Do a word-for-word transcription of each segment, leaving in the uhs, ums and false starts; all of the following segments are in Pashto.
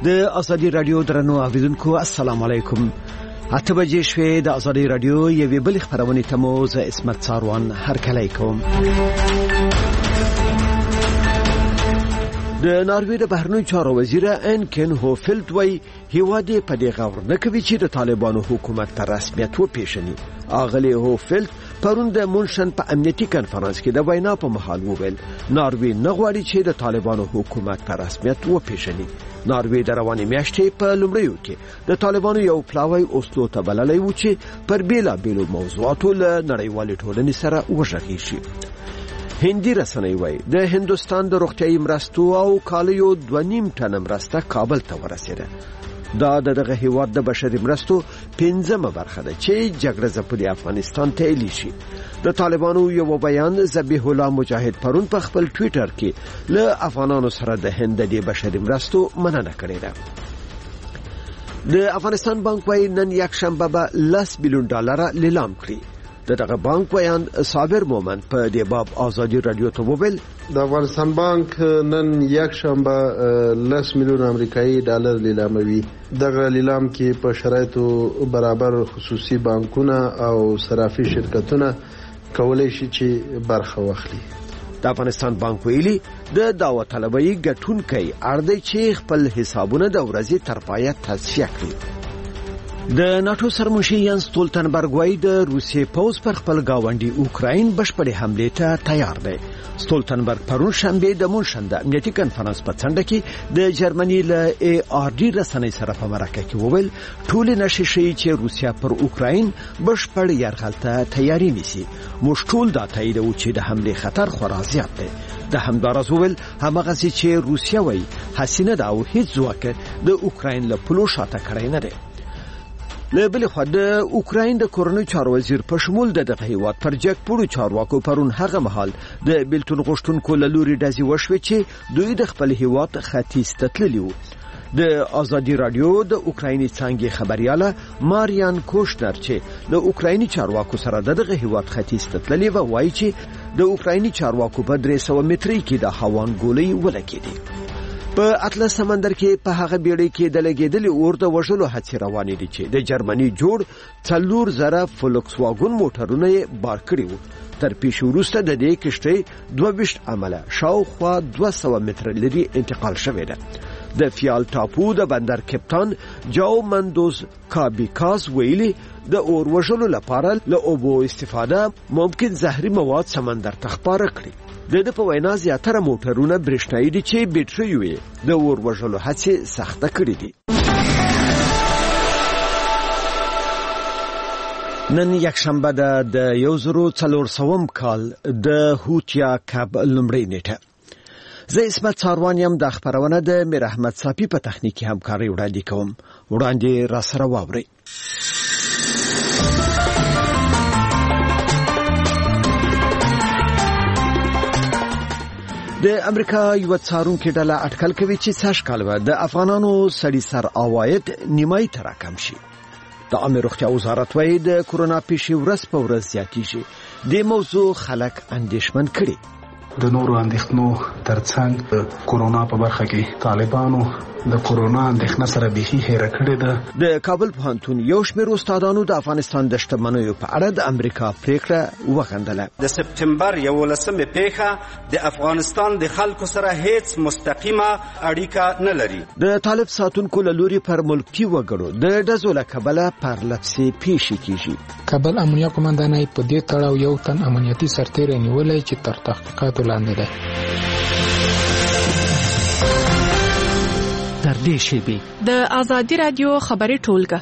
د ازادي رادیو درنو اوریدونکو السلام علیکم. اته بجې شوې د ازادي رادیو یوې بل خبرونه ته مو ز اسمت څاروان هرکلی کوم. د ناروې د بهرنیو چارو وزیر انکن هوفلد وای هیواد په دې غور نه کوي چې د طالبانو حکومت په رسمیت وپیژني. اغلی هوفلد پرون د مونشن په امنیتي کنفرانس کې د وینا په مهال وویل ناروې نه غواړي چې د طالبانو حکومت په رسمیت وپیژني. ناروې د روانې میاشتې په لومړیو کې د طالبانو یو پلاوی اوسلو ته بللی و چې پر بیلا بیلو موضوعاتو له نړیوالې ټولنې سره وغږیږي شي. هندي رسنۍ وایي د هندوستان د روغتیايي مرستو او کالیو دوه نیم ټن مرسته کابل ته ورسېده. دا د دغه هیواد د بشري مرستو پنځمه برخه ده چې جګړه ځپلي افغانستان ته ایلی شي. د طالبانو یو بیان ذبیح الله مجاهد پرون په خپل ټویټر کې له افغانانو سره د هند د بشري مرستو مننه کړې ده. د افغانستان بانک وايي نن یک شنبه به لس میلیون ډالر لیلام کړي. دغه بانک بیان صابر مومن په دې باب ازادي رادیو ته وویل د افغانستان بانک نن یک شنبه لس میلیون امریکایي ډالر لیلاموي. دغه لیلام کې په شرایطو برابر خصوصي بانکونه او صرافي شرکتونه کولای شي چې برخه واخلي. د افغانستان بانک ویلي د دعوت طلبي ګټونکي اړدي چې خپل حسابونه د ورځې تر پایه تصفیه کړي. د ناتو سرمنشي ینس ستولتنبرګ وايي د روسیې پوځ پر خپل گاونډي اوکراین بشپړې حمله ته تیار دی. ستولتنبرګ پرون شنبه د مونشن د امنیتي کنفرانس په څنډه کې د جرمني له ای آر ډي رسنۍ سره په مرکه کې وویل ټول نشي شي چې روسیا پر اوکراین بشپړ یرغل ته تیاری نیسي. موږ ټول دا تاییدو چې د حمله خطر خورا زیات دی. د همدارز وویل همغه چې روسیا وايي حسینه دا او هیڅ ځواک د اوکراین له پلو شاته کړی نه دی. له بل خوا د اوکراین د کورنۍ چارو وزیر په شمول د دغه هیواد پر جګ پورو چارواکو پرون هغه مهال د بیلتون غوښتونکو له لوري ډزې وشوې چې دوی د خپل هیواد ختیځ ته تللي وو. د ازادي رادیو د اوکرایني څانګې خبرياله ماریان کوشنر چې د اوکرایني چارواکو سره دغه هیواد ختیځ ته تللي و وایي چې د اوکرایني چارواکو په درې سوه متري کې د هاوان ګولۍ ولګېدې. په اطلس سمندر کې په هغه بیړۍ کې د لګېدلې اور د وژلو هڅې روانې دي چې د جرمني جوړ څلور زره فولکس واګن موټرونه یې بار کړي وو. تر پیښې وروسته د دې کشتۍ دوه ویشت عمله شاوخوا دوه سوه متره لري انتقال شوې ده. د فیال ټاپو د بندر کپتان جاو مندوز کابیکاز ویلي د اور وژلو لپاره له اوبو استفاده ممکن زهري مواد سمندر ته خپاره کړي. د دې په وینا زیاتره موټرونه برېښنايي دي چې بیټرۍ وي د اور وژلو هڅې سخته کړې دي. نن یک شنبه ده د یو زرو څلور سوم کال د هوتیا کب لومړۍ نیټه. زه اسمت څاروان یم. د خبرونه د میر احمد صافي په تخنیکي همکاري وړاندې کوم. وړاندې را سره واورئ. د امریکا یو څارونکو ډله اټکل کوي چې سږ کال به د افغانانو سړي سر عواید نیمایي ته راکم شي. د عامه روغتیا وزارت وايي د کورونا پیښې ورځ په ورځ زیاتېږي. د موضوع خلک اندېښمن کړي. د نورو اندېښنو ترڅنګ کورونا په برخه کې طالبانو د کورونا اندېښنه سره بيخي هېره کړې ده. د کابل پوهنتون یو شمېر استادانو د افغانستان د شتمنیو په اړه د امریکا پریکړه وغندله. د سپتمبر یولسمه پیښه د افغانستان د خلکو سره هیڅ مستقیمه اړیکه نه لري. د طالب ساتونکو له لوري پر ملکي وګړو د ډزو له کبله پرلپسې پیښې کیږي. کابل امنیه قومندانۍ په دې تړاو یو تن امنیتي سرتیری نیولای چې تر تحقیقاتو لاندې ده. در دې شیبې د ازادي رادیو خبري ټولګه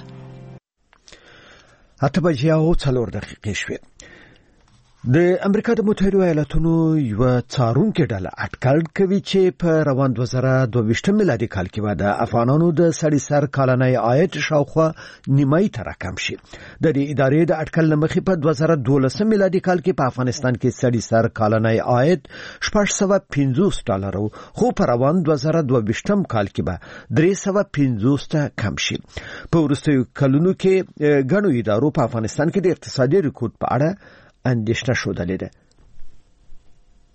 اته بجې او څلور دقیقې شوې. د امریکا د متحده ایالاتونو یو څارونکو ډله اټکل کوي چې په روان دوه زره دوه ویشتم میلادي کال کې به د افغانانو د سړي سر کلنی عاید شاوخوا نیمایي ته راکم شي. د دې ادارې د اټکل مخې په دوه زره دولسم میلادي کال کې په افغانستان کې سړي سر کلنی عاید شپږ سوه پنځوس ډالر وو، خو په روان دوه زره دوه ویشتم کال کې به درې سوه پنځوس ته کم شي. په وروستیو کلونو کې ګڼو ادارو په افغانستان کې د اقتصادي ریکورډ په اړه اندېښنه شودلې ده.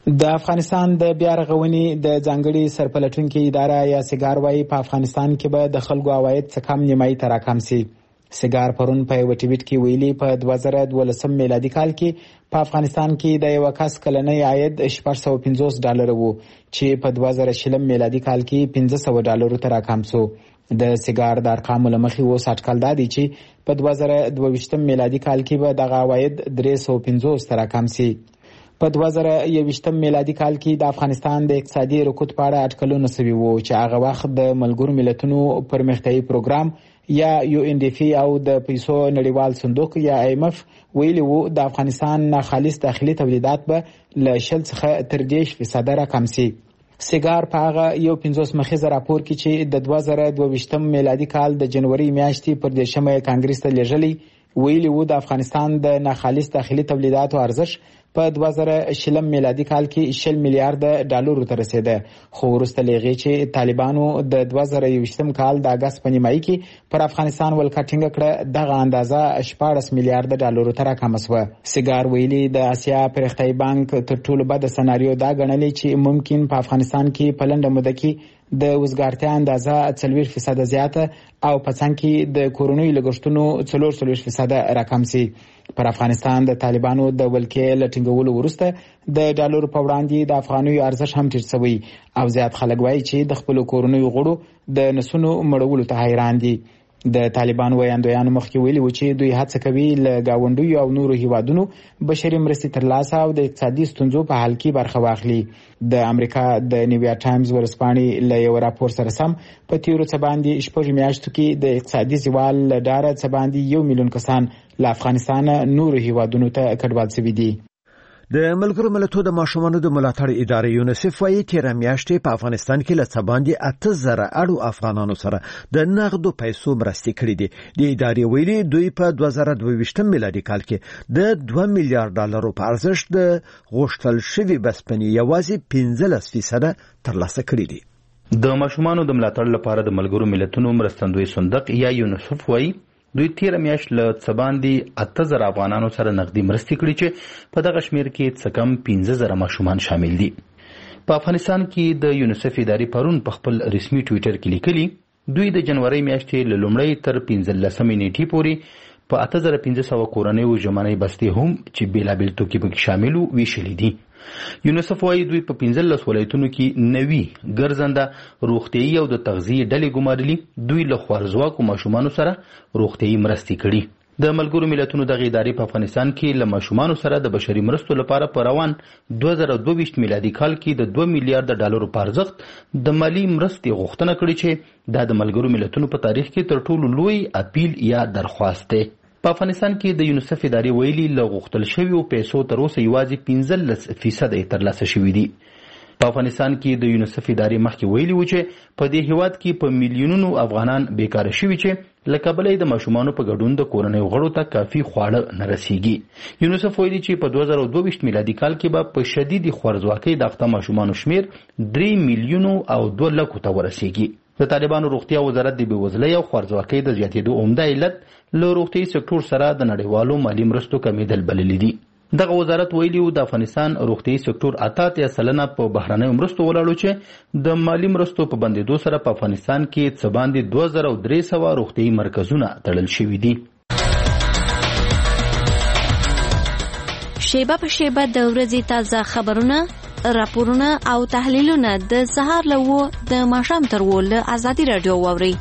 د افغانستان د بیا رغونې د ځانګړي سرپلټونکې اداره یا سیګار وايي په افغانستان کې به د خلکو عواید څه کم نیمایي ته راکم سي. سیګار پرون په یو ټویټ کې ویلي په دوه زره دولسم میلادي کال کې په افغانستان کې د یو کس کلنی عاید شپږ سوه پنځوس ډالر وو چې په دوه زره شلم میلادي کال کې پنځه سوه ډالرو ته راکم سو. د سیګار د ارقامو له مخې اوس اټکل دا دی چې په دوه زره دوه ویشتم میلادي کال کې به دغه عواید درې سوه پنځوس ته راکم سي. په دوه زره یوویشتم میلادي کال کې د افغانستان د اقتصادي رکود په اړه اټکلونه سوي وو چې هغه وخت د ملګرو ملتونو پرمختیایي پروګرام یا یو ان ډي اف او د پیسو نړیوال صندوق یا آی ایم اف ویلي وو د افغانستان خالص داخلي تولیدات به له شل څخه تر دېرش فیصده راکم سي. سیګار په هغه یو پنځوس مخیزه راپور کې چې د دوه زره دوه ویشتم میلادي کال د جنوري میاشتې پر دېرشمه کانګرس ته لیږلی ویلي وو د افغانستان د ناخالص داخلي تولیداتو ارزښت په دوه زره شلم میلادي کال کې شل میلیارډ ډالرو ته رسیده، خو وروسته له هغې چې طالبانو د دوه زره یوویشتم کال د اګست په نیمایي کې پر افغانستان ولکه ټینګه کړه دغه اندازه شپاړس میلیارډ ډالرو ته راکمه سوه. سیګار ویلي د اسیا پرمختیایي بانک تر ټولو بده سناریو دا ګڼلې چې ممکن په افغانستان کې په لنډه موده کې د وزګارتیا اندازه څلوېښت فیصده زیاته او په څنګ کې د کورنیو لګښتونو څلور څلوېښت فیصده راکم سي. پر افغانستان د طالبانو د ولکې له ټینګولو وروسته د ډالرو په وړاندې د افغانیو ارزښت هم ټیټ سوی او زیات خلک وایي چې د خپلو کورنیو غړو د نسونو مړولو ته حیران دي. د طالبان ویاندویانو مخکې ویلي و چې دوی هڅه کوي له ګاونډیو او نورو هیوادونو بشري مرستې ترلاسه او د اقتصادي ستونزو په حل کې برخه واخلي. د امریکا د نیویارک ټایمز ورځپاڼې له یو راپور سره سم په تیرو څه باندې شپږ میاشتو کې د اقتصادي زوال له ډاره څه باندې یو میلیون کسان له افغانستان نورو هیوادونو ته کډوال شوي دي. د ملګرو ملتونو د ماشومانو د ملاتړ ادارې یونیسف وايي تیره میاشتې په افغانستان کې له څه باندې اته زره اړو افغانانو سره د نغدو پیسو مرستې کړې دي. د ادارې ویلي دوی په دوه زره دوه ویشتم میلادي کال کې د دوه میلیارډ ډالرو په ارزښت د غوښتل شوي بسپنې یوازې پنځلس فیصده ترلاسه کړي دي. د ماشومانو د ملاتړ لپاره د ملګرو ملتونو مرستندوی صندوق یا یونیسف وايي دوی تیر میاشت له څه باندې اته زره افغانانو سره نقدي مرستې کړي چې په دغه شمیر کې څه کم پنځه زره ماشومان شامل دي. په افغانستان کې د یونیسف ادارې پرون په خپل رسمي ټویټر کې لیکلي دوی د جنوري میاشتې له لومړۍ تر پنځلسمې نیټې پورې په اته زره پنځه سوه کورنیو ژمنۍ بستې هم چې بېلابېل توکي پکې شامل وو ویشلي دي. یونیسف وايي دوی په پنځلس ولایتونو کې نوي ګرځنده روغتیایي او د تغذیې ډلې ګمارلي دوی له خوارځواکو ماشومانو سره روغتیایي مرستې کړي. د ملګرو ملتونو دغه ادارې په افغانستان کې له ماشومانو سره د بشري مرستو لپاره په روان دوه زره دوه ویشت میلادي کال کې د دوه میلیارډ ډالرو په ارزښت د مالي مرستې غوښتنه کړې چې دا د ملګرو ملتونو په تاریخ کې تر ټولو لوی اپیل یا درخواست دی. په افغانستان کې د یونیسف ادارې ویلي له غوښتل شویو پیسو تر اوسه یوازې پنځلس فیصده یې ترلاسه شوي دي. په افغانستان کې د یونیسف ادارې مخکې ویلي و چې په دې هیواد کې په میلیونونو افغانان بیکاره شوي چې له کبله د ماشومانو په ګډون د کورنیو غړو ته کافي خواړه نه رسیږي. یونیسف ویلي چې په دوه زره دوه ویشت میلادي کال کې به په شدیدي خوارځواکۍ د اخته ماشومانو شمیر درې میلیونو او دوه لکو ته ورسیږي. د طالبانو روغتیا وزارت د بېوزلۍ او خوارځواکۍ د زیاتېدو عمده علت له روغتیایي سکتور سره د نړیوالو مالي مرستو کمیدل بللي دي. دغه وزارت ویلي و د افغانستان روغتیایي سکتور اته اتیا سلنه په بهرنیو مرستو ولاړ و چې د مالي مرستو په بندېدو سره په افغانستان کې څه باندې دوه زره درې سوه روغتیایي مرکزونه تړل شوي دي. شیبه په شیبه د ورځې تازه خبرونه، راپورونه او تحلیلونه د سهار له اوو د ماښام تر اوو له ازادي راډیو واورئ.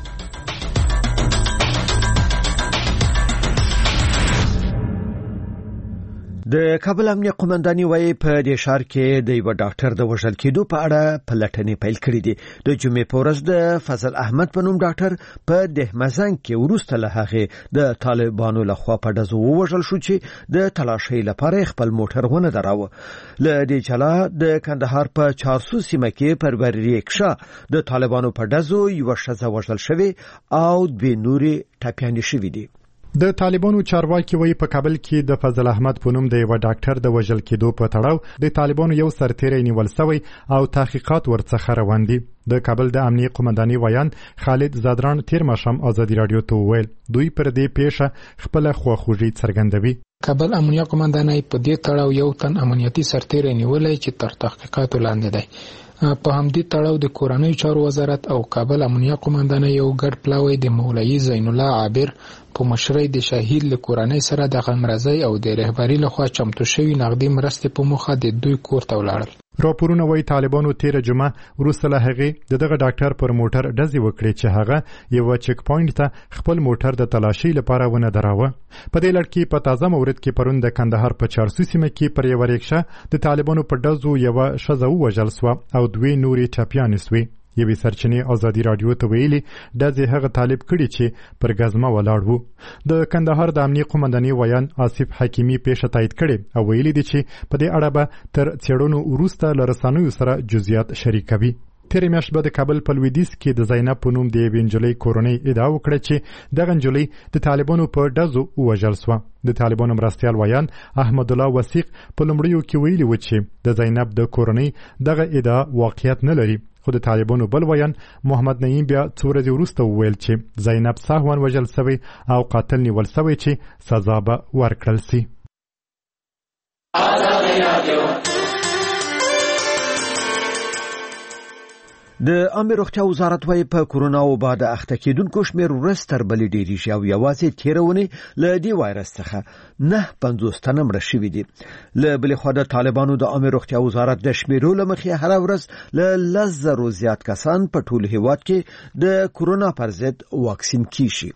د کابل امنیه قومنداني وايي په دې ښار کې د یو ډاکټر د وژل کېدو په اړه پلټنې پیل کړې دي. د جمعې په ورځ د فضل احمد په نوم ډاکټر په دهمزنګ کې وروسته له هغې د طالبانو لخوا په ډزو ووژل شو چې د تلاشۍ لپاره خپل موټر ونه دراوه. له دې جلا د کندهار په چارسو سیمه کې پر بریکشا د طالبانو په ډزو یو ښځه وژل شوې او دوه نورې ټپیانې شوې دي. د طالبانو چارواکي وایي په کابل کې د فضل احمد په نوم د یو ډاکټر د وژل کېدو په تړاو د طالبانو یو سرتیری نیول شوی او تحقیقات ورڅخه روان دي. د کابل د امنیه قومندانۍ ویان خالد زادران تیر ماښام ازادي رادیو ته وویل دوی پر دې پیښه خپل خواخوږي څرګندوي. کابل امنیه قومندانۍ په دې تړاو یو تن امنیتي سرتیری نیولای چې تر تحقیقاتو لاندې دی. په همدې تړاو د کورنۍ چارو وزارت او کابل امنیه قومندانۍ یو ګډ پلاوی د مولوي زین الله عابر په مشرۍ د شهید له کورنۍ سره د غمرزۍ او د رهبري لخوا چمتو شوی نقدي مرستې په موخه د دوی کور ته ولاړل. راپورونه وایي طالبانو تیر جمعه وروسته له هغې د دغه ډاکټر پر موټر ډزې وکړې چې هغه یو چک پوینټ ته خپل موټر د تلاشۍ لپاره ونه دراوه. په دې لړ کې په تازه مورد کې پرون د کندهار په چارسو سیمه کې پر یوه ریکشه د طالبانو په ډزو یوه ښځه ووژل سوه او دوې نورې ټپیانې سوې. یوې سرچینې ازادي رادیو ته ویلي ډزې هغه طالب کړي چې پر ګزمه ولاړ وو. د کندهار د امنیه قومندانۍ ویان آصف حکیمي پیښه تایید کړې او ویلي دي چې په دې اړه به تر څېړنو وروسته له رسنیو سره جزئیات شریکوي. تېرې میاشت به د کابل په لویدیځ کې د زینب په نوم د یوې نجلۍ کورنۍ ادعا وکړه چې دغه نجلۍ د طالبانو په ډزو ووژل سوه. د طالبانو مرستیال ویان احمد الله وثیق په لومړیو کې ویلي و چې د زینب د کورنۍ دغه ادعا واقعیت نه لري. خو د طالبانو بل ویان محمد نعیم بیا څو ورځې وروسته وویل چې زینب سهوان وژل سوی او قاتل نیول سوی چې سزا به ورکړل سي. د عامه روغتیا وزارت وايي په کورونا وبا د اخته کېدونکو شمېر ورځ تر بلې ډېریږي او یوازې تېره اونۍ له دې وایرس څخه نه پنځوس تنه مړه شوي دي. له بلې خوا د طالبانو د عامه روغتیا وزارت د شمیرو له مخې هره ورځ له لس زرو زیات کسان په ټول هیواد کې د کورونا پر ضد واکسین کیږي.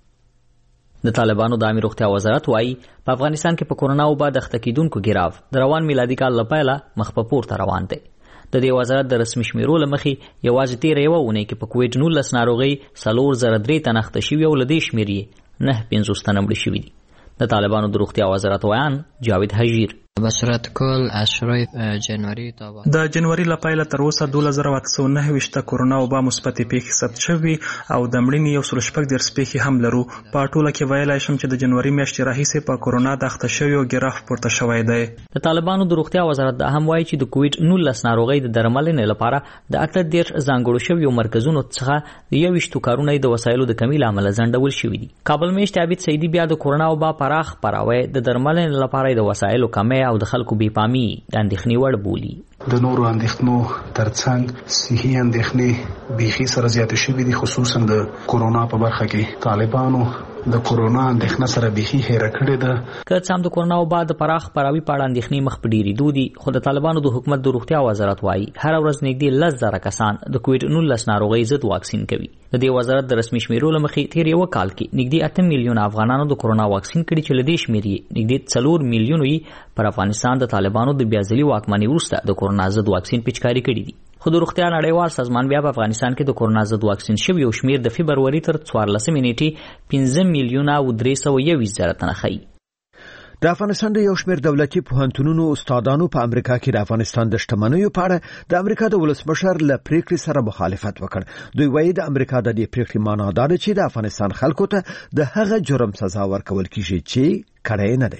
د طالبانو د عامه روغتیا وزارت وايي په افغانستان کې په کورونا وبا د اخته کېدونکو ګراف د روان میلادي کال له پیله مخ په پورته روان دی. د دې وزارت د رسمي شمیرو له مخې یوازې تېره یوه اونۍ کې په کوویډ نولس ناروغۍ څلور زره درې تنه اخته شوي او له دې شمېر یې نه پنځوس تنه مړه شوي دي. د طالبانو د روغتیا وزارت ویان جاوید حجیر به صورت کل از شروع جنوری تا د جنوري له پیله تر اوسه دولس زره اته سوه نهه ویشت کرونا وبا مثبت پیښې ثبت شوي او د مړینې یو سل شپږ دېرش پیښې هم لرو. په ټوله کې ویلای شم چې د جنوري میاشتې راهیسې په کرونا د اخته شویو ګراف پورته شوی دی. د طالبانو د روغتیا وزارت دا هم وایي چې د کوویډ نولس ناروغۍ د درملنې لپاره د اته دېرش ځانګړو شویو مرکزونو څخه د یوویشتو کارونه د وسایلو د کمۍ له امله ځنډول شوي دي. کابل میشت عابد سیدي بیا د کرونا وبا پراخ خپراوی د درملنې لپاره د وسایلو کمۍ او د خلکو بې پامي د اندېښنې وړ بولي. د نورو اندېښنو ترڅنګ صحي اندېښنې بیخي سره زیاتې شوي دي، خصوصا د کورونا په برخه کې طالبانو د کورونا اندېښنه سره بیخي هېره کړې ده. که څه هم د کورونا وبا د پراخ خپراوي په اړه اندېښنې مخ په ډېرېدو دي، خو د طالبانو د حکومت د روغتیا وزارت وایي هره ورځ نږدې لس زره کسان د کوویډ نولس ناروغۍ ضد واکسین کوي. د دې وزارت د رسمي شمیرو له مخې تېر یوه کال کې نږدې اته میلیونه افغانانو د کورونا واکسین کړي چې له دې شمېر یې نږدې څلور میلیونو یې پر افغانستان د طالبانو د بیا ځلي واکمنۍ وروسته د کورونا ضد واکسین پیچکاري کړي دي. خو د روغتیا نړیوال سازمان بیا په افغانستان کې د کورونا ضد واکسین شویو شمېر د فبروري تر څوارلسمې نیټې پنځه میلیونه او درې سوه یوویشت زره تنه ښیي. د افغانستان د یو شمېر دولتي پوهنتونونو استادانو په امریکا کې د افغانستان د شتمنیو په اړه د امریکا د ولسمشر له پریکړې سره مخالفت وکړ. دوی وایي د امریکا د دې پریکړې معنا دا ده چې د افغانستان خلکو ته د هغه جرم سزا ورکول کیږي چې کړی نه دی.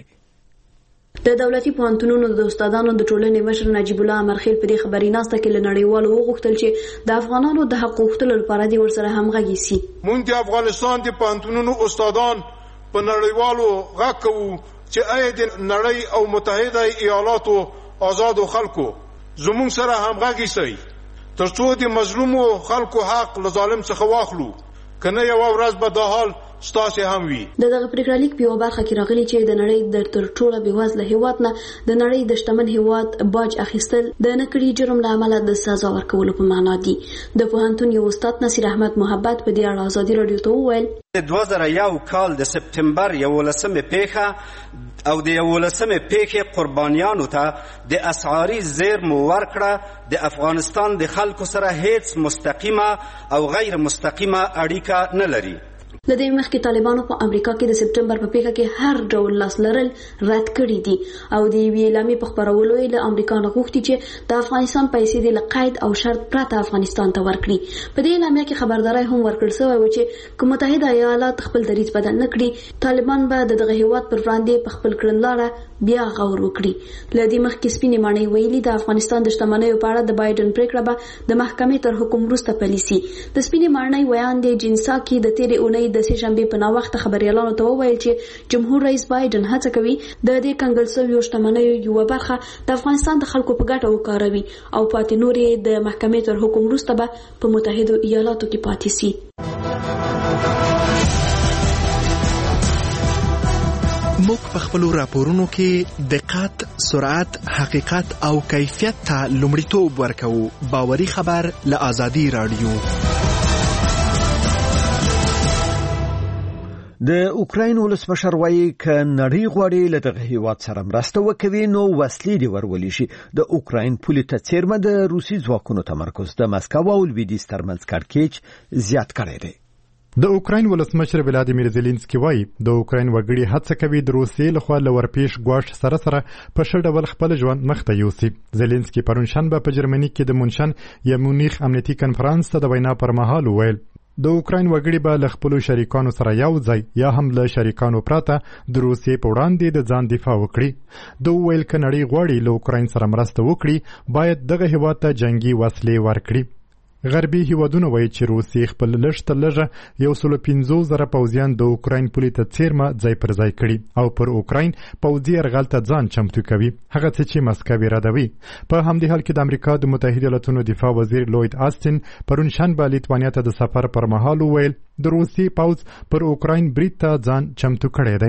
د دولتي پوهنتونونو د استادانو د ټولنې مشر نجیب الله امرخیل په دې خبري ناسته کې له نړیوالو وغوښتل چې د افغانانو د حق غوښتلو لپاره دې ورسره همغږي سي. مونږ د افغانستان د پوهنتونونو استادان په نړیوالو غږ کوو چې آیا د نړۍ او متحده ایالاتو آزادو خلکو زموږ سره همغږي سي تر څو د مظلومو خلکو حق له ظالم څخه واخلو، کنه یو ورځ به دا حال ستاسو هم وي. د دغه پریکړه لیک په یوه برخه کې راغلي چې د نړۍ د تر ټوله بېوزله هېواد نه د نړۍ د شتمن هېواد باج اخیستل د نه کړي جرم له امله د سزا ورکولو په معنا دي. د پوهنتون یو استاد نصیر احمد محبت په دې اړه ازادي راډیو ته وویل د دوه زره یو کال د سپتمبر یولسمې پیښه او د یولسمې پیښې قربانیانو ته د اسعاري زیرمو ورکړه د افغانستان د خلکو سره هیڅ مستقیمه او غیر مستقیمه اړیکه نه لري. لدې مخکې طالبانو په امریکا کې د سپټمبر په پیښه کې هر ډول لاس لرل رد کړی دي او د یوې اعلامیې په خپرولو یې له امریکا نه غوښتي چې د افغانستان پیسې د قید او شرط پرته افغانستان ته ورکړي. په دې اعلامیه کې خبرداري هم ورکړل شوې و چې کوم متحده ایالات خپل دریځ بدل نه کړي طالبان به دغه هیواد پر وړاندې په خپل کړنلاره بیا غور وکړي. لدې مخکې سپینې ماڼۍ ویلي د افغانستان د شتمنیو په اړه د بایدن پریکړه به د محکمې تر حکم وروسته پلي شي. د سپینې ماڼۍ ویان د جنسا کې د تیرې اونۍ د سه شنبې په ناوخته خبريالانو ته وویل چې جمهور رئیس بایدن هڅه کوي د دې کنګل شویو شتمنیو یو برخه د افغانستان د خلکو په ګټه وکاروي او پاتې نورې د محکمې تر حکم وروسته به په متحده ایالاتو کې پاتې شي. موږ په خپلو راپورونو کې دقت، سرعت، حقیقت او کیفیت ته لومړیتوب ورکوو. باوري خبر له آزادي رادیو. د اوکراین ولسمشر وایي ک نړۍ غواړي له دغه هیواد سره مرسته وکوي نو وسلې دی ورولې شي. د اوکراین پولیس ته څیرمه د روسي ځواکونو تمرکز د مسکو او لویدیځ ترمنځ کړکېچ زیات کړی دی. د اوکراین ولسمشر ولادیمیر زيلنسکي وایي د اوکراین وګړي هڅه کوي د روسیې لخوا لورپېش ګواښ سره سره په ښه ډول خپل ژوند مخته یوسي. زيلنسکي پرون شنبه په جرمني کې د مونشن یا مونیخ امنیتي کنفرانس ته د وینا پر مهال وویل د اوکراین وګړي به له خپل شریکانو سره یو ځای یا هم له شریکانو پراته د روسیې په وړاندې د ځان دفاع وکړي. د ویل ک نړۍ غواړي له اوکراین سره مرسته وکړي باید دغه هیواد ته جنگي وسلې ورکړي. غربي هیوادونه وایي چې روسیې خپل لږ تر لږه یو سل پنځوس زره پوځیان د اوکراین پولې ته څیرمه ځای پر ځای کړي او پر اوکراین پوځي یرغل ته ځان چمتو کوي، هغه څه چې مسکو ردوي. په همدې حال کې د امریکا د متحده ایالاتونو دفاع وزیر لوید آستین پرون شنبه لیتوانیا ته د سفر پر مهال وویل د روسیې پوځ پر اوکراین برید ته ځان چمتو کړی دی.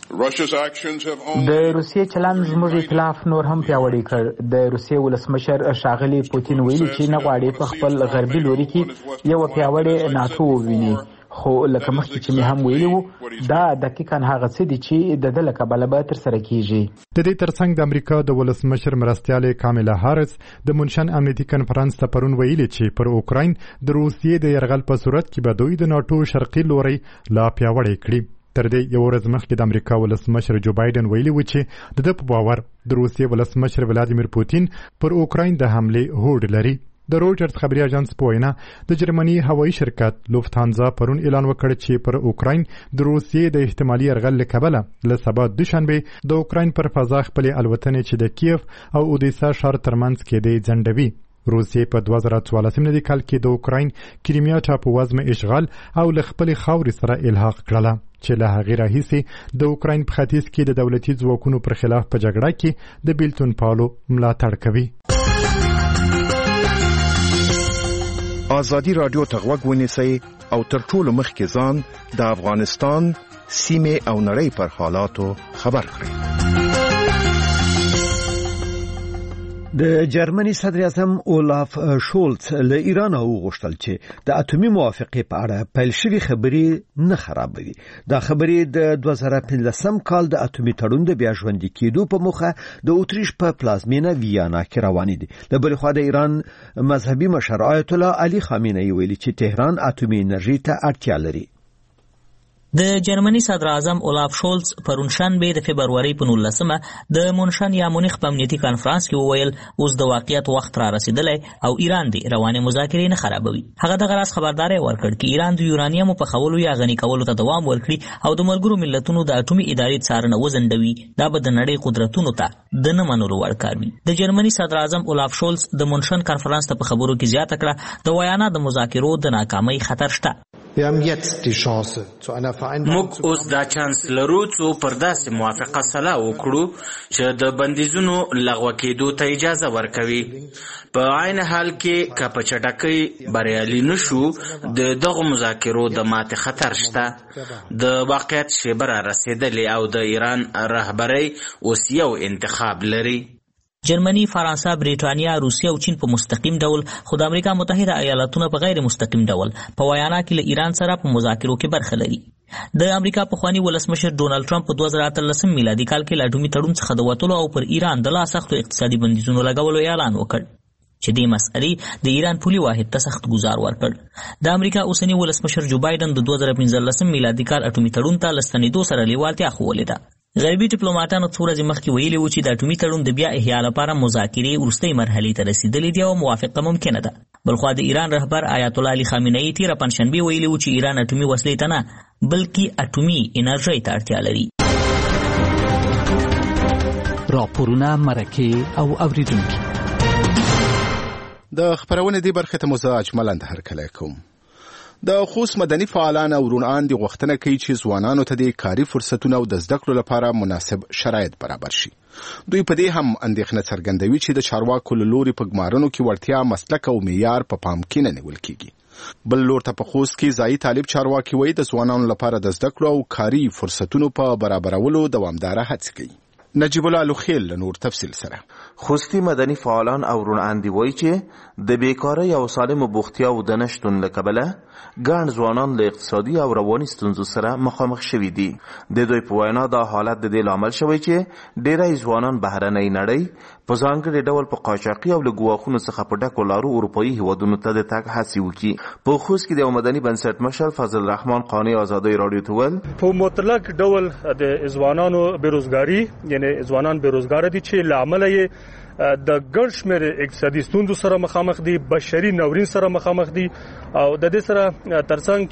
د روسیې چلند زموږ ائتلاف نور هم پیاوړی کړ. د روسیې ولسمشر ښاغلي پوتین ویلي چې نه غواړي په خپل غربي لوري کې یو پیاوړی ناتو وویني، خو لکه مخکې چې مې هم ویلي وو دا دقیقاً هغه څه دي چې د ده له کبله به ترسره کیږي. د دې ترڅنګ د امریکا د ولسمشر مرستیالې کاملا هاریس د مونشن امنیتي کنفرانس ته پرون ویلي چې پر اوکراین د روسیې د یرغل په صورت کې به دوی د ناتو شرقي لوري لا پیاوړی کړي. تر دې یو ورځ مخکې د امریکا ولسمشر جو بایدن ویلي و چې د ده په باور د روسیې ولسمشر ولادیمیر پوتین پر اوکراین د حملې هوډ لري. د رویټرز خبري اژانس په وینا د جرمني هوایي شرکت لوفتانزا پرون اعلان وکړ چې پر اوکراین د روسیې د احتمالي یرغل له کبله له سبا دوشنبه د اوکراین پر فضا خپل الوتنې چې د کیف او اودیسا ښار ترمنځ کې دی ځنډوي. روسیې په دوه زره څوارلسم میلادي کال کې د اوکراین کریمیا ټاپووزمه اشغال او له خپل خاورې سره الحاق کړله چې له هغې راهیسې د اوکراین په ختیځ کې د دولتي ځواکونو پر خلاف په جګړه کې د بیلتون پالو ملاتړ کوي. آزادي رادیو ته غوږ ونیسئ او تر ټولو مخکې ځان د افغانستان سیمې او نړۍ پر حالاتو خبر کړئ. د جرمني صدر اعظم اولاف شولز له ایران وغوښتل چې د اټومي موافقې په اړه پیل شوې خبرې نه خرابوي. دا خبرې د دوه زره پنځلسم کال د اټومي تړون د بیا ژوندي کېدو په موخه د اوتریش په پلازمینه ویانا کې روانې دي. له بلې خوا د ایران مذهبي مشر آیت الله علي خامنه‌ای ویلي چې تهران اټومي انرژي ته اړتیا لري. د جرمني صدر اعظم اولاف شولز پرون شنبه د فبرवरी په نولسمه د مونشن یا مونیخ په امنیتي کانفرنس کې وویل اوس د واقعیت وخت را رسیدلی او ایران دی روانې مذاکرې نه خرابوي. هغه دغه راز خبرداري ورکړ چې ایران د یورانیم په خولو یا غني کولو ته دوام ورکړي او د ملګرو ملتونو د اټومي ادارې څارنه وزندوي. دا به د نړۍ قدرتونو ته د نه منلو وړ کار وي. د جرمني صدر اعظم اولاف شولز د مونشن کانفرنس ته په خبرو کې زیاته کړه د ویانا د مذاکرو د ناکامۍ خطر شته. موږ اوس دا چانس لرو چې پر داسې موافقه سلا وکړو چې د بندیزونو لغوه کېدو ته اجازه ورکوي. په عین حال کې که په چټکۍ بریالي نشو د دغو مذاکرو د ماتې خطر شته. د واقعیت شیبه را رسېدلې او د ایران رهبرۍ اوس یو انتخاب لري. جرمني، فرانسه، بریټانیا، روسیه او چین په مستقیم ډول خو د امریکا متحده ایالاتونه په غیر مستقیم ډول په ویانا کې له ایران سره په مذاکرو کې برخه لري. د امریکا پخوانی ولسمشر ډونالد ټرمپ په دوه زره اتلسم میلادي کال کې له اټومي تړون څخه د وتلو او پر ایران د لا سختو اقتصادي بندیزونو لګولو اعلان وکړ. چې دې مسئلې د ایران پولي واحد ته سخت ګزار ورکړ. د امریکا اوسنی ولسمشر جو بایدن د دوه زره پنځلسم میلادي کال اټومي تړون ته له ستنېدو سره لیوالتیا ښوولې ده. غربي ډیپلوماټانو څو ورځې مخکې ویلي وو چې د اټومي تړون د بیا احیا لپاره مذاکرې وروستۍ مرحلې ته رسېدلې دي او موافقه ممکنه ده. بلخوا د ایران رهبر آیت الله علي خامنه‌ای تېره پنجشنبې ویلي وو چې ایران اټومي وسلې ته نه بلکې اټومي انرژۍ ته اړتیا لري. راپورونه، مرکې او اوریدونکي د خبرونې دې برخې ته مو زه اجمل هرکلی کوم. د خوست مدني فعالان او رونان د غوښتنه کوي چې ځوانانو ته د کاري فرصتونو او د زده کړو لپاره مناسب شرایط برابر شي. دوی په دې هم اندېښنه څرګندوي چې د چارواکو له لوري په ګمارنو کې وړتیا، مسلک او معیار په پام کې نه نیول کیږي. بل لور ته په خوست کې ځایي طالب چارواکي وایي د ځوانانو لپاره د زده کړو او کاري فرصتونو په برابرولو دوامداره هڅې کوي. نجیب الله لوخیل له نور تفصیل سره. خوستی مدني فعالان او رونان دی وایي چې د بیکارۍ او سالمو بوختیاوو د نشتون له کبله ګڼ ځوانان له اقتصادي او رواني ستونزو سره مخامخ شوي دي. د دوی په وینا دا حالت د دې لامل شوی چې ډیری ځوانان بهرنۍ نړۍ په ځانګړي ډول په قاچاقي او له ګواښونو څخه په ډکو لارو اروپایي هیوادونو ته د تګ هڅې وکړي. په خوست کې د یو مدني بنسټ مشر فضل الرحمن قانع ازادۍ راډیو ته ویل په مطلق ډول د ځوانانو بیروزګاري یعنی ځوانان بیروزګار دي چې له امله یې د ګڼ شمېر اقتصادي ستونزو سره مخامخ دي، بشري ناورین سره مخامخ دي او د دې سره ترڅنګ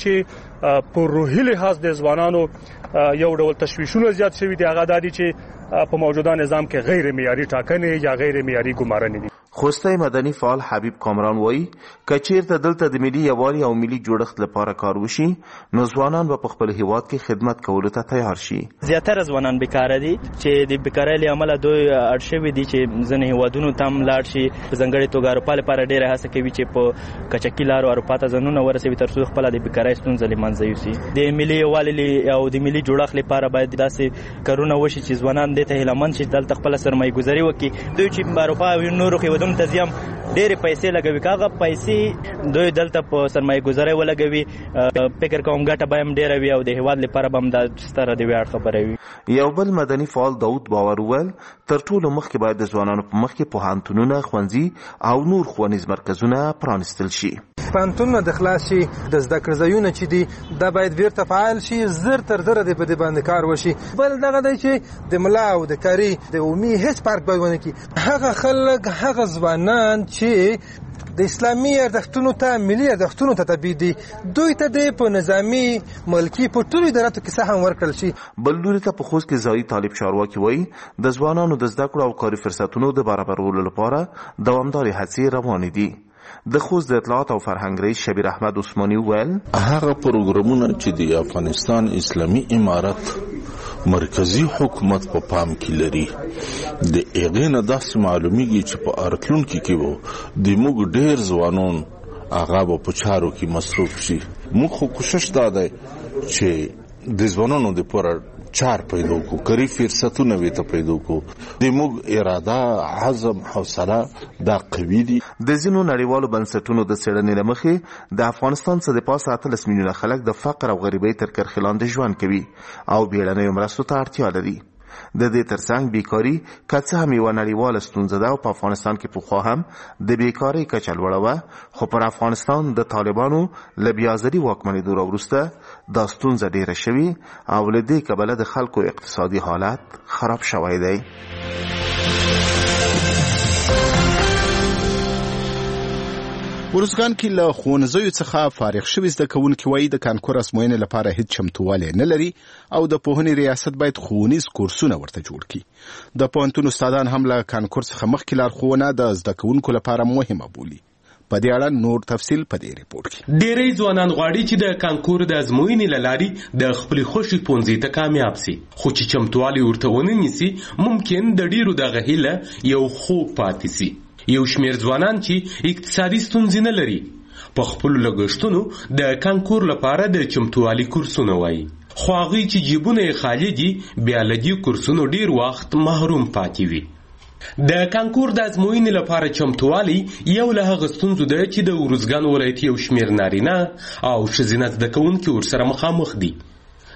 چې په روحي لحاظ د ځوانانو یو ډول تشویشونه زیات شوي دي. هغه دا دي چې په موجوده نظام کې غیر معیاري ټاکنې یا غیر معیاري ګمارنې دي. خوستی مدني فعال حبیب کامران وایي که چیرته دلته د ملي یووالي او ملي جوړښت لپاره کار وشي نو ځوانان به په خپل هیواد کې خدمت کولو ته تیار شي. زیاتره ځوانان بیکاره دي چې د بیکارۍ له امله دوی اړ شوي دي چې ځینې هیوادونو ته هم لاړ شي. په ځانګړې توګه اروپا لپاره ډېره هڅه کوي چې په کچکي لارو اروپا ته ځانونه ورسوي تر څو خپله د بیکارۍ ستونزه له منځه یوسي. د ملي یووالي او د ملي جوړښت لپاره باید داسې کارونه وشي چې ځوانان دې ته هیلهمند شي دلته خپله سرمایه ګذاري وکړي. دوی چې اروپا او نورو هیوادونو ته ځي هم ډېرې پیسې لګوي، که هغه پیسې دوی دلته په سرمایه ګذارۍ ولګوي فکر کوم ګټه به هم ډېره وي او د هیواد لپاره به هم دا ستره د ویاړ خبره وي. یو بل مدني فعال داود باور وویل تر ټولو مخکې باید د ځوانانو په مخ کې پوهنتونونه، ښوونځي او نور ښوونیز مرکزونه پرانیستل شي. پوهنتونونه د خلاص شي، د زده کړې ځایونه چې دي دا باید بیرته فعال شي، زر تر زره دې په دې باندې کار وشي. بل دغه دی چې د ملا او د کاري د عمومي هیڅ فرق باید ونه کړي. هغه خلک، هغه ځوانان چې د اسلامي ارزښتونو ته، ملي ارزښتونو ته تابع دي، دوی ته د په نظامي ملکي په ټولو اداراتو کې سهم ورکړل شي. بل لوري ته په خوست کې ځایي طالب چارواکي وایي د ځوانانو د زده کړو او کاري فرصتونو د برابرولو لپاره دوامدارې هڅې روانې دي. د خوست د اطلاعات او فرهنګ رئیس شبیر احمد عثماني وویل هغه پروګرامونه چې د افغانستان اسلامي امارت مرکزی حکومت په پا پام کې لري د هغې نه داسې معلومیږي چې په راتلونکي کې به د موږ ډېر ځوانان هغه به په چارو کې مصروف شي. موږ خو کوشش دا دی چې د ځوانانو دپاره چار پیدا کو، کاری فرصتونه وي ته پیدا کو. د موږ اراده، عزم، حوصله دا قوي دي. د ځینو نړیوالو بنسټونو د څېړنې له مخې د افغانستان څخه د پاسه اتلس میلیونه خلک د فقر او غریبۍ تر کرښې لاندې ژوند کوي او بیړنیو مرستو ته اړتیا لري. د دې ترڅنګ بیکاري که څه هم یوه نړیواله ستونزه ده او په افغانستان کې پخوا هم د بیکارۍ کچه لوړه وه، خو پر افغانستان د طالبانو له بیازري واکمنېدو راوروسته دا ستونزه ډېره شوې او له دې کبله د خلکو اقتصادي حالت خراب شوی دی. ورزګان کې له ښوونځیو څخه فارغ شوي زده کوونکي وایي د کانکور ازموینې لپاره هیڅ چمتووالی نه لري او د پوهنې ریاست باید ښوونیز کورسونه ورته جوړ کړي. د پوهنتون استادان هم له کانکور څخه مخکې لارښوونه د زده کوونکو لپاره مهمه بولي. په دې اړه نور تفصیل په دې ریپورت کې. ډېری ځوانان غواړي چې د کانکور د ازموینې له لارې د خپلې خوښې پوهنځي ته کامیاب سي، خو چې چمتووالی ورته ونه نیسي ممکن د ډېرو دغه هیله یو خوب پاتې سي. یو شمیر ځوانان چې اقتصادي ستونزې نه لري په خپلو لګښتونو د کانکور لپاره د چمتووالي کورسونه وایي، خو هغوی چې جیبونه یې خالي دي بیا له دې کورسونو ډېر وخت محروم پاتې وي. د کانکور د ازموینې لپاره چمتووالی یو له هغه ستونزو ده چې د ارزګان ولایت یو شمیر نارینه او ښځینه زده کوونکي ورسره مخامخ دي.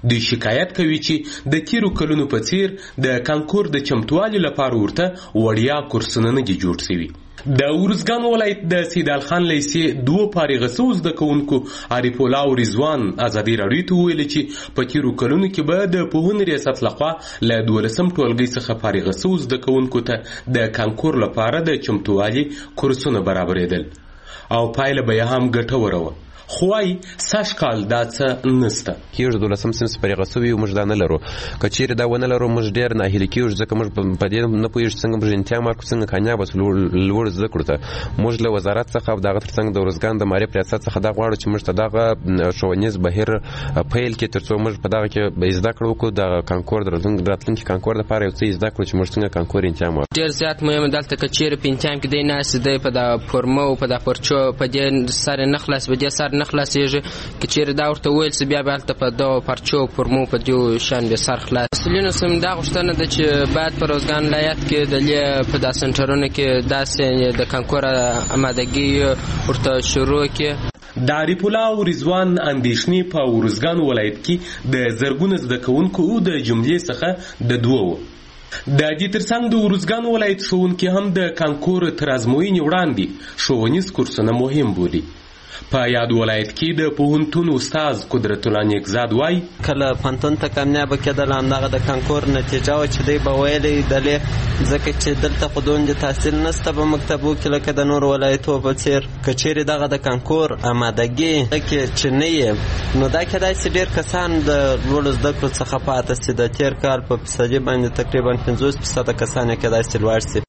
دوی شکایت کوي چې د تیرو کلونو په څیر د کانکور د چمتووالي لپاره ورته وړیا کورسونه نه دي جوړ شوي. د ارزګان ولایت د سیدال خان لیسې دوه فارغ شوو زده کوونکو عارف الله او رضوان ازادي راډیو ته ویل چې په تیرو کلونو کې به د پوهنې ریاست لخوا له دولسم ټولګي څخه فارغ شوو زده کوونکو ته د کانکور لپاره د چمتووالي کورسونه برابرېدل او پایله به یې هم ګټوره وه. خو وايي سږ کال دا څه نشته. کېږي دولسم صنف فارغ شوي یو، موږ دا نه لرو. که چېرې دا ونه لرو موږ ډېر ناهیلي کېږو، ځکه موږ په دې نه پوهېږو څنګه موږ امتحان مارکو څنګه کامیابه شو لوړ زده کړو ته. موږ له وزارت څخه او د هغه تر څنګ د ارزګان د معارف ریاست څخه دا غواړو چې موږ ته دغه ښوونیز بهیر پیل کړي تر څو موږ په دغه کې زده کړه وکړو د کانکور د راتلونکي کانکور دپاره یو څه زده کړو چې موږ څنګه کانکور امتحان ورکړو. ډېر زیات مهم دلته که چېرې په امتحان کې دی ناست دی په د فورمو په د پرچو په دې سر نه خلاص په دې سر نه خلاصېږي که چېرې دا ورته وویل سي بیا به هلته په دغو پرچو فورمو په دې شان بیا سر خلاص. مسؤلینو سم دا غوښتنه ده چې باید په روزګان ولایت کې د دې په دا سنټرونو کې داسې د کانکور امادګي ورته شروع کړي. د عارف الله او رضوان اندېښنې په ارزګان ولایت کې د زرګونه زده کوونکو د جملې څخه د دوه وو. د دې ترڅنګ د ارزګان ولایت ښوونکي هم د کانکور تر ازموینې وړاندې ښوونیز کورسونه مهم بولي. په یاد ولایت کې د پوهنتون استاد قدرت الله نیکزاد وایي کله پوهنتون ته کامیابه کېدل همدغه د کانکور نتیجه وه چې دوی به ویلی دلې ځکه چې دلته خو دومره تحصیل نشته په مکتبو کې لکه د نورو ولایتو په څېر. که چېرې دغه د کانکور امادګي کې چې نه یې نو دا کېدای شي ډېر کسان د لوړو زده کړو څخه پاته شي. د تېر کال په فیصدي باندې تقریبا پنځوس فیصده کسان یې کېدای شي لوړ شي.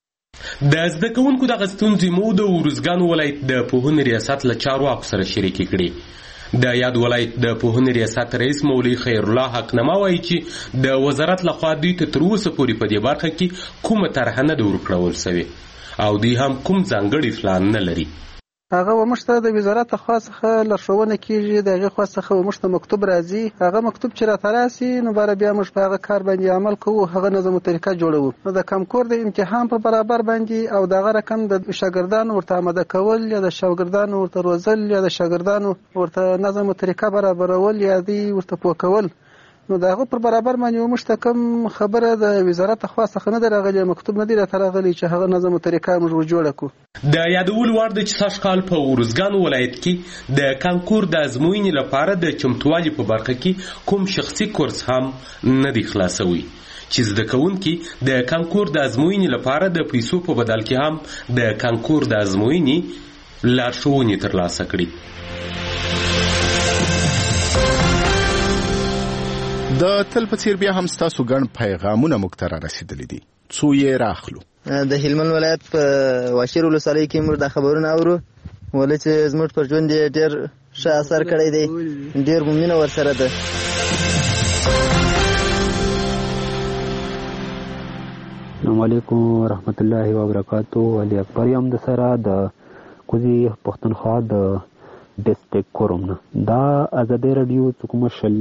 د زده کوونکو دغه ستونزې مو د ارزګان ولایت د پوهنې ریاست له چارواکو سره شریکې کړې. د یاد ولایت د پوهنې ریاست رئیس مولوي خیرالله حقنما وایي چې د وزارت لخوا دوی ته تر اوسه پورې په دې برخه کې کومه طرحه نه ده ورکړول سوې او دوی هم کوم ځانګړی پلان نه لري. هغه و موږ ته د وزارت خوا څخه لارښوونه کېږي، د هغې خوا څخه و موږ ته مکتوب راځي. هغه مکتوب چې راته راسي نو باره بیا موږ په هغه کار باندې عمل کوو، هغه نظم و طریقه جوړوو. نو د کانکور د امتحان په برابر باندې او دغه رقم د شاګردانو ورته آماده کول یا د شاګردانو ورته روزل یا د شاګردانو ورته نظم و طریقه برابرول یا دی ورته پوه کول، نو د هغه پر برابر باندې موږ ته کوم خبره د وزارت خوا څخه نه ده راغلې، مکتوب نه دی راته راغلی چې هغه نظم و طریقه موږ ورجوړه کړو. د یادولو وړ ده چې سږ کال په ارزګان ولایت کې د کانکور د ازموینې لپاره د چمتووالي په برخه کې کوم شخصي کورس هم نه دی خلاصوي چې زده کوونکي د کانکور د ازموینې لپاره د پیسو په بدل کې هم د کانکور د ازموینې لارښوونې ترلاسه کړي. د تل په څیر بیا هم ستاسو ګڼ پیغامونه موږ ته رارسېدلي دي، څو یې راخلو. د هلمند ولایت په واشیر ولسوالۍ کې موږ دا خبرونه اورو ولې چې زموږ پر ژوند یې ډېر ښه اثر کړی دی، ډېر مو مینه ورسره ده. السلام علیکم ورحمت الله وبرکاتو. علي اکبر یم د سره د کوزي پښتونخوا د ډسټریکټ کوروم نه. دا ازادي رادیو چې کومه شل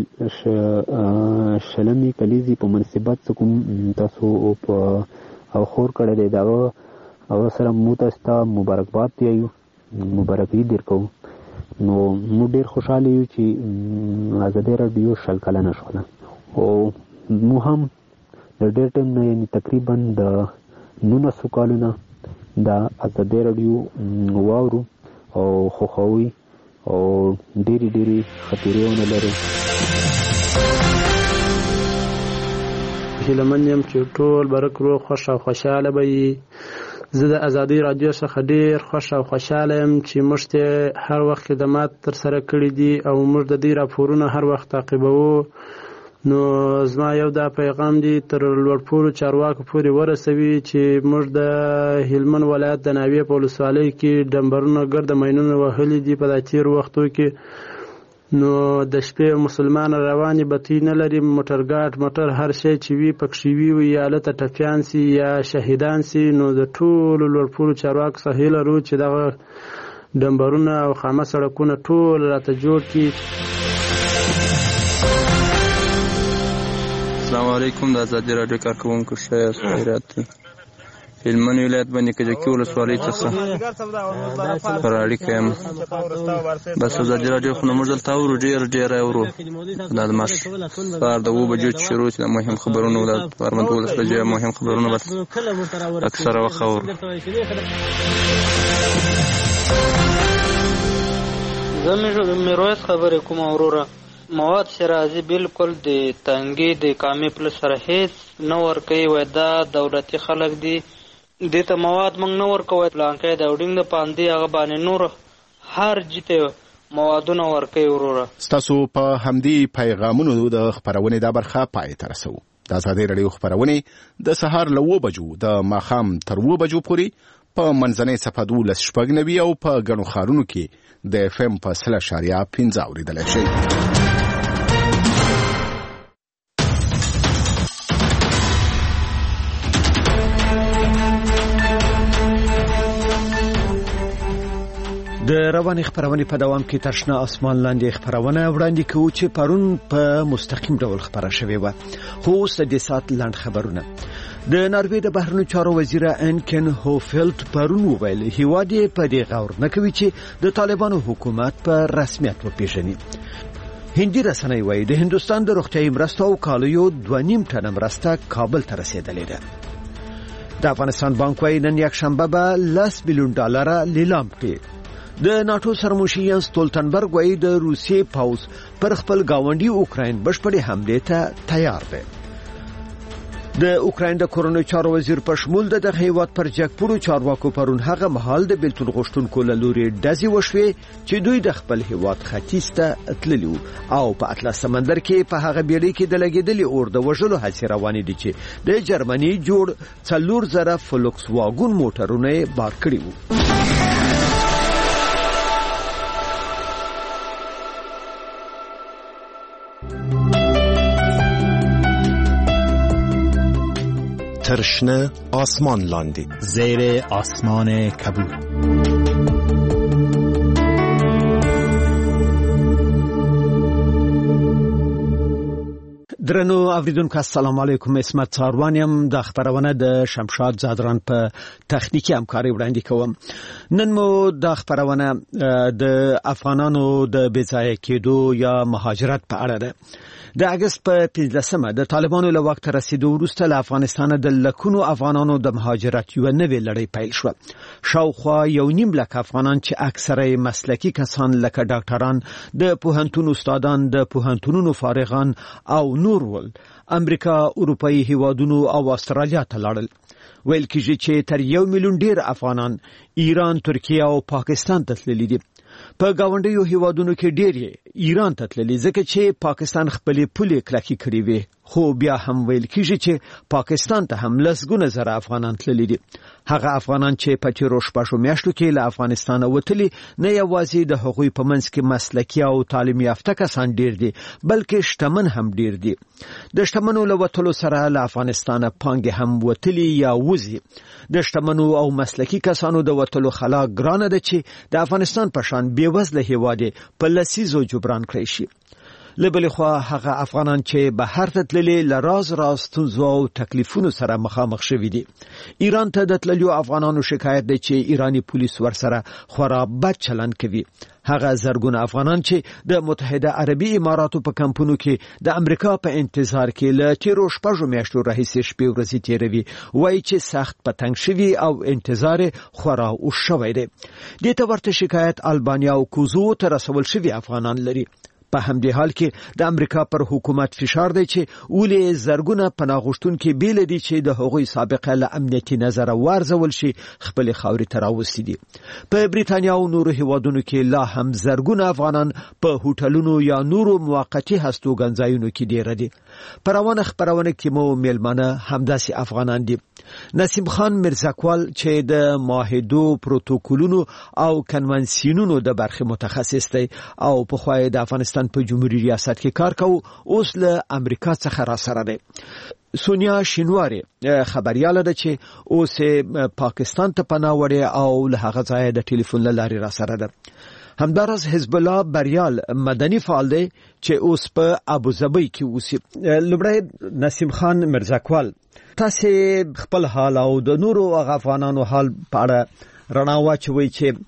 شلمې کلیزې په مناسبت چې کوم تاسو په او خور کړی دی دا او سره مو تاسو ته مبارکباد یو مبارکي درکو. نو مو ډېر خوشاله یو چې ازادي رادیو شل کلنه شوله او مو هم د ډېر ټایم نه یعنې تقریبا د نولسو کالونه د ازادي رادیو واورو او خوښوي او ډېرې ډېرې خطرونه لري. هیله من یم چې ټول برک روغ خوښ او خوشحاله به وي. زه د ازادي رادیو څخه ډېر خوښ او خوشحاله یم چې موږ ته هر وخت خدمات ترسره کړي دي او موږ د دې راپورونه هر وخت تعقیبوو. نو زما یو دا پیغام دی تر لوړپوړو چارواکو پورې ورسوي چې موږ د هلمند ولایت د ناوې په ولسوالۍ کې ډمبرونه ګرده ماینونه وهلي دي په دا تېرو وختو کې. نو د شپې مسلمان روانې بتۍ نه لري، موټرګاډ موټر هر شی چې وي پکښې وي یا هلته ټپیان سي یا شهیدان سي. نو د ټولو لوړپوړو چارواکو څخه هیله لرو چې دغه ډمبرونه او خامه سړکونه ټول راته جوړ کړي. السلام علیکم. د ازادي راډیو کارکوونکو ښه یاست؟ خیرات دی. هلمند ولایت باندې کجکي ولسوالۍ څخه پر اړیکه یم. بس ازادي راډیو خو موږ دلته اورو ډېر ډېر اورو دا د ماش سهار د اوه بجو چې شروع چې د مهم خبرونو د پارلمان دولس بجې مهم خبرونه بس اکثره وخت اورو. زه میرویس خبرې کوم وروره. مواد شرازي بالکل د تنګي د کامې پلس سره هیڅ نه ورکوي. وای دا دولتي خلک دي دې ته مواد موږ نه ورکوی. پلانکی د اودینګ د پاندې هغه باندې نور هر جته موادونه ورکوي وروره. ستاسو په همدې پیغامونو د خپرونې دا برخه پای ته رسو. د ازادي راډیو خپرونې د سهار له اوه بجو د ماښام تر اوه بجو پورې په منځنۍ صفحه دولس شپږ نوي او په ګڼو ښارونو کې د اف ام په سل اشاریه پنځه اورېدلی شئ. د رواني خبرونه په دوام کې ترشنه اسمان لاندې خبرونه وړاندې کوي چې پرون په مستقیم ډول خبره شوې و. خو اوس د سات لاند خبرونه. د ناروې د بهرنیو چارو وزیر انکن هوفلد پرون وویل هیواد یې په دې غور نه کوي چې د طالبانو حکومت په رسمیت وپیژني. هندي رسنۍ وایي د هندستان د روغتیايي مرستو او کالیو دوه نیم ټنه مرسته کابل ته رسیدلې ده. د افغانستان بانک وایي نن یکشنبه به لس بیلیون ډالر لیلام کړي. د ناتو سرمشیر ستولتنبرګ وایي د روسیې پوځ پر خپل گاونډي اوکراین بشپړې حمله ته تیار دی. د اوکراین د کورونو چارو وزیر په شمول د دغه هیواد پر جګپورو چارواکو پرون هغه مهال د بیلتون غشتونکو له لوري ډزې وشوې چې دوی د خپل هیواد ختیځ ته تللي او په اطلس سمندر کې په هغه بیړۍ کې د لګېدلې اور د وژلو هڅې روانې دي چې د جرمني جوړ څلور زره فلوکس واګون موټرونه بار کړي وو. ترشنه آسمان لاندی زیر آسمان کبود. درنو اوریدونکو السلام علیکم. اسمت څاروانیم د خبرونه د شمشاد زادران په تخنیکی همکاري وړاندې کوم. نن مو د خبرونه د افغانانو د بېځایه کېدو یا مهاجرت په اړه ده. د اگست په پنځلسمه د طالبانو له وخت رسیدو وروسته له افغانستان د لکونو افغانانو د مهاجرت یو نوې لړۍ پیل شو. شاوخوا یو نیم لک افغانان چې اکثره مسلکي کسان لکه ډاکټران، د پوهنتون استادان، د پوهنتونونو فارغان او نور ول امریکا، اروپאי هیوادونو او استرالیا ته لاړل. ویل کېږي چې تر یو میلیون ډیر افغانان ایران، ترکیه او پاکستان ته تللي دي. په گاونډیو هیوادونو کې ډېر ایران ته تللي ځکه چې پاکستان خپلې پولې کلکې کړې وي. خو بیا هم ویل کېږي چې پاکستان ته هم لسګونه زره افغانان تللي دي. هغه افغانان چې په تیرو شپږو میاشتو کې له افغانستانه وتلي نه یوازې د هغوی په منځ کې مسلکي او تعلیم یافته کسان ډېر دي بلکې شتمن هم ډېر دي. د شتمنو له وتلو سره له افغانستانه پانګې هم وتلي یا وځي. د شتمنو او مسلکي کسانو د وتلو خلا ګرانه ده چې د افغانستان په شان بېوزله هیواد په لسیزو جبران کړی شي. لبل خو هغه افغانان چې بهر ته تللي لراز راز ستونزو او تکلیفونو سره مخامخ شوي دي. ایران ته د تللو افغانانو شکایت دی چې ایرانی پولیس ورسره خورا بد چلند کوي. هغه زرګونه افغانان چې د متحده عربي اماراتو په کمپونو کې د امریکا په انتظار کې له تیرو شپږو میاشتو راهیسې شپې ورځې تیروي وایي چې سخت پتنګ شوي او انتظار خورا اوږد شوی دی. دې ته ورته شکایت البانیا او کوزو ته رسول شوي افغانان لري. په همدې حال کې د امریکا پر حکومت فشار دی چې ولې زرګونه پناه غوښتونکي بیل دي چې د هغوی سابقه له امنیتي نظره وارزول شي خپل خاورې ته راوستي دي. په بریتانیا او نورو هیوادونو کې لا هم زرګونه افغانان په هوټلونو یا نورو موقتي هستوګنځایونو کې ډیر دي. پر روانه خبرونه کې مو میلمانه همداسې افغانان دي. نسیم خان مرزاکوال چې د معاهدو، پروتوکولونو او کنونسیونونو د برخې متخصص دی او په خوای د افغانستان په جمهوریت ریاست کې کار کوي، اوس له امریکا څخه را سره دی. سونیا شینواری خبرياله ده چې اوس پاکستان ته پناه وړي او له هغه ځای د ټلیفون لارې را سره ده. همدارس حزب الله بریال مدني فعال دی چې اوس په ابوظبي کې اوسي. لومړی نسیم خان مرزاکوال، تاسو خپل حال او د نورو افغانانو حال په اړه رڼا واچوي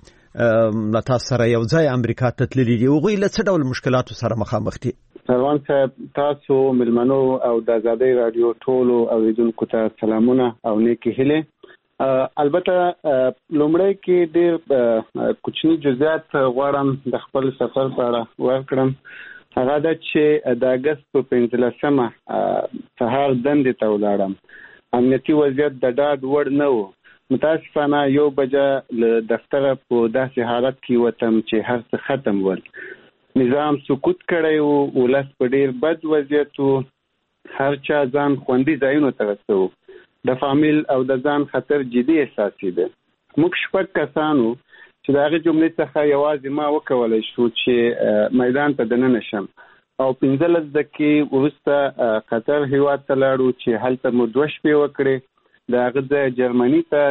چې لا تاسو سره یو ځای امریکا ته تللي دي، هغوی له څه ډول مشکلاتو سره مخامخ دي؟ روان صاحب، تاسو ملمنو او د آزادۍ رادیو ټولو اوریدونکو ته سلامونه او نیکی هیله. البته لومړی کې ډېر کوچني جزئیات غواړم د خپل سفر په اړه ورکړم. هغه دا چې د اګست په پنځلسمه سهار دندې ته ولاړم. امنیتي وضعیت د ډاډ وړ نه و. متاسفانه یو بجه له دفتره په داسې حالت کې وتم چې هر څه ختم ول. نظام سکوت کړی و، ولس په ډېر بد وضعیت و، هر چا ځان خوندي ځایونو ته رسو. د فامیل او د ځان خطر جدي احساسېده. موږ شپږ کسانو چې د هغې جملې څخه یوازې ما وکولی شو چې میدان ته دننه شم او پنځلس دقیقې وروسته قطر هیواد ته لاړو چې هلته مو دوه شپې وکړې. د هغه ځای جرمني ته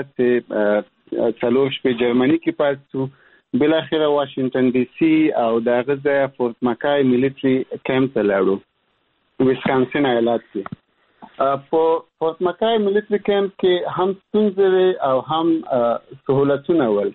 چې څلور شپې جرمني کې پاتې شو. بالاخره واشنگټن ډي سي او د هغه ځای فورت مکای ملیټري کیمپ ته لاړو، ویسکانسن ایالت کې. په فورت مکای ملیټري کیمپ کې هم ستونزې او هم سهولتونه ول.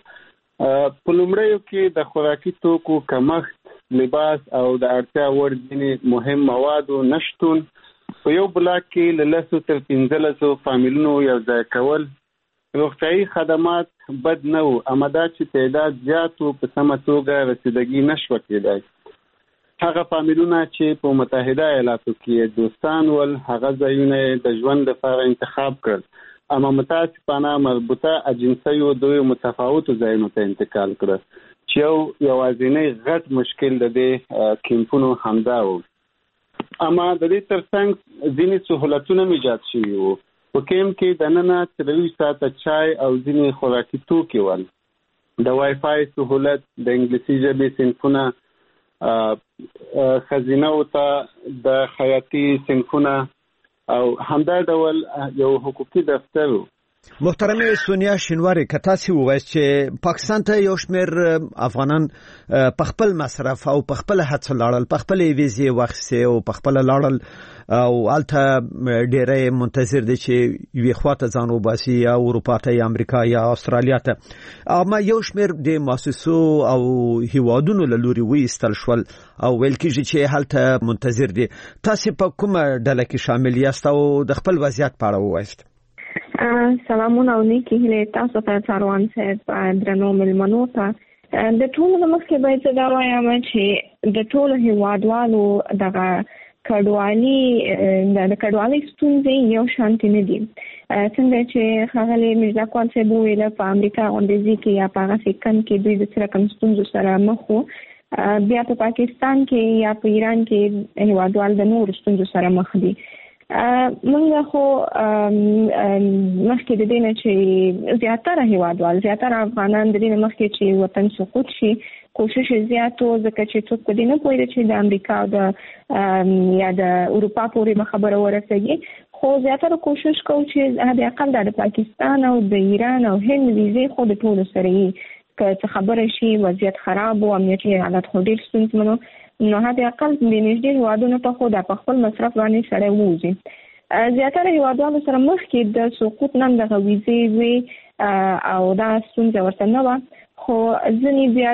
په لومړیو کې د خوراکي توکو کمښت، لباس او د اړتیا وړ ځینې مهم موادو نشتون، په یو بلاک کې له لسو تر پنځلسو فامیلونو یو ځای کول، روغتیايي خدمات بد نه و، اما دا چې تعداد زیات و په سمه توګه رسیدګي نشوه کېدای. هغه فامیلونه چې په متحده ایالاتو کې دوستان ول، هغه ځایونه د ژوند لپاره انتخاب کړل، اما متاسفانه مربوطه اجنسیو دوی متفاوتو ځایونو ته انتقال کړل چې یو یوازینی غټ مشکل د دې کیمپونو همدا و. اما د دې ترڅنګ ځینې سهولتونه هم ایجاد شوي وو. په کیمپ کې دننه څلوېښت ساعته چای او ځینې خوراکي توکي ول، د وای فای سهولت، د انګلیسي ژبې صنفونه، خزینه‌و ته د خیاطي صنفونه او همدا ډول یو حقوقي دفتر و. محترمه سونیا شینواری، که تاسو ووایئ چې پاکستان ته یو شمېر افغانان په خپل مصرف او په خپل هڅه لاړل، په خپل ویزې واخیستې او په خپل لاړل او هلته ډېری منتظر دي چې یوې خواته ځان وباسي، یا اروپا ته یا امریکا یا استرالیا ته. اما یو شمېر د مؤسسو او هیوادونو له لوري وایستل شول او ویل کېږي چې هلته منتظر دي. تاسو په کومه ډله کې شامل یاست او د خپل وضعیت په اړه ووایئ؟ سلامونه او نیکی هیله تاسو ته څاروان صاحب، درنو ملمنو ته. د ټولو نه مخکې باید زه دا وایم چې د ټولو هیوادوالو دغه کډوالي د کډوالۍ ستونزې یو شانتې نه دي. څنګه چې ښاغلی مرزاکوال صاحب وویله، په امریکا غوندې ځای کې یا په هغه سیکن کې دوی د څه رقم ستونزو سره مخ وو، بیا په پاکستان کې یا په ایران کې هیوادوال د نورو ستونزو سره مخ دي. منګه خو مخکې د دې نه چې زیاتره هیوادوال، زیاتره افغانان د دې نه مخکې چې وطن سقوط شي کوشش زیات و، ځکه چې څوک په دې نه پوهېده چې د امریکا او د یا د اروپا پورې به خبره ورسېږي، خو زیاتره کوشش کوو چې حد اقل د پاکستان او د ایران او هند ویزې خو د ټولو سره یې که څه خبره شي، وضعیت خراب و، امنیتي حالت خو ډېر ستونزمن و، نو حد اقل د نږدې هیوادونو ته خو د په خپل مصرف باندې سړی ووځي. زیاتره هیوادوالو سره مخکې د سقوط نه دغه ویزې وې او دا ستونزه ورته نه وه، خو ځینې بیا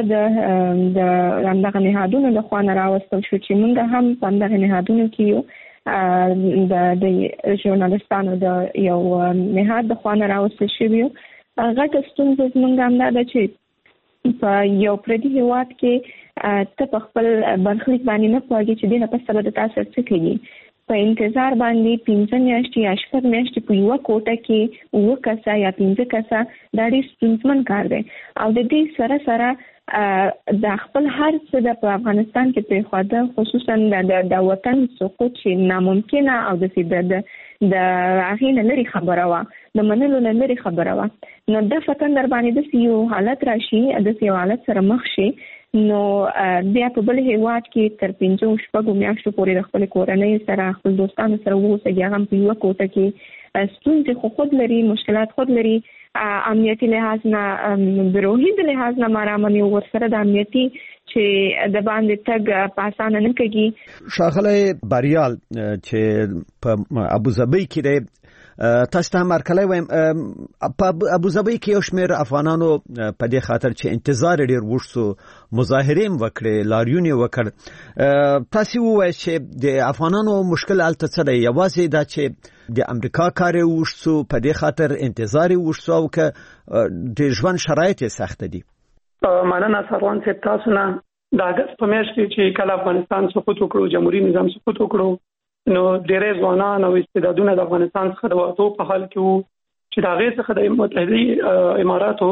د همدغه نهادونو د خوا نه راوستل شو چې موږ هم په همدغه نهادونو کې یو، د ژورنالستانو د یو نهاد د خوا نه راوستل شوي یو. غټه ستونزه زموږ همدا ده چې په یو پردي هیواد کې ته په خپل برخلیک باندې نه پوهېږې چې دې نه پس به د تا سره څه کوي. په انتظار باندې پنځه میاشتې یا شپږ میاشتې په یوه کوټه کې اووه کسه یا پنځه کسه دا ډېر ستونزمن کار دی او د دې سره سره د خپل هر څه د په افغانستان کې پرېښوده، خصوصا د وطن سقوط چې ناممکنه او داسې د هغې نه لرې خبره وه، د منلو نه لرې خبره وه. نو دا فتن در باندې داسې یو حالت راشي، داسې یو حالت سره مخ شي، نو بیا په بل هیواد کې تر پنځو شپږو میاشتو پورې د خپل کورنۍ سره خپل دوستانو سره واوسئ، هغه هم په یوه کوټه کې ستونزې خو خود لري، مشکلات خود لري، امنیتي لحاظ نه بروهي د لحاظ نه مرامني ورسره د امنیتي چې د باندې تګ په اسانه نه کېږي. ښاغلی بریال چې په ابوظبي کې تاسو ته مرکلای وایم په ابوظبي کې یو شمېر افغانانو په دې خاطر چې انتظار ډیر وشو مظاهره وکړي لاریون وکړ. تاسو وایئ چې د افغانانو مشکل الته څه دی؟ یوازې دا چې د امریکا کار وشو په دې خاطر انتظار وشو او که د ژوند شرایط سخت دي. مننه سروان صاحب، تاسو نه د اگست په میاشت کې چې کله افغانستان سقوط وکړو، جمهوریت نظام سقوط وکړو، نو ډېرې ځوانان او استعدادونه د افغانستان څخه د وټو په حال کې وو چې د هغې څخه د متحده اماراتو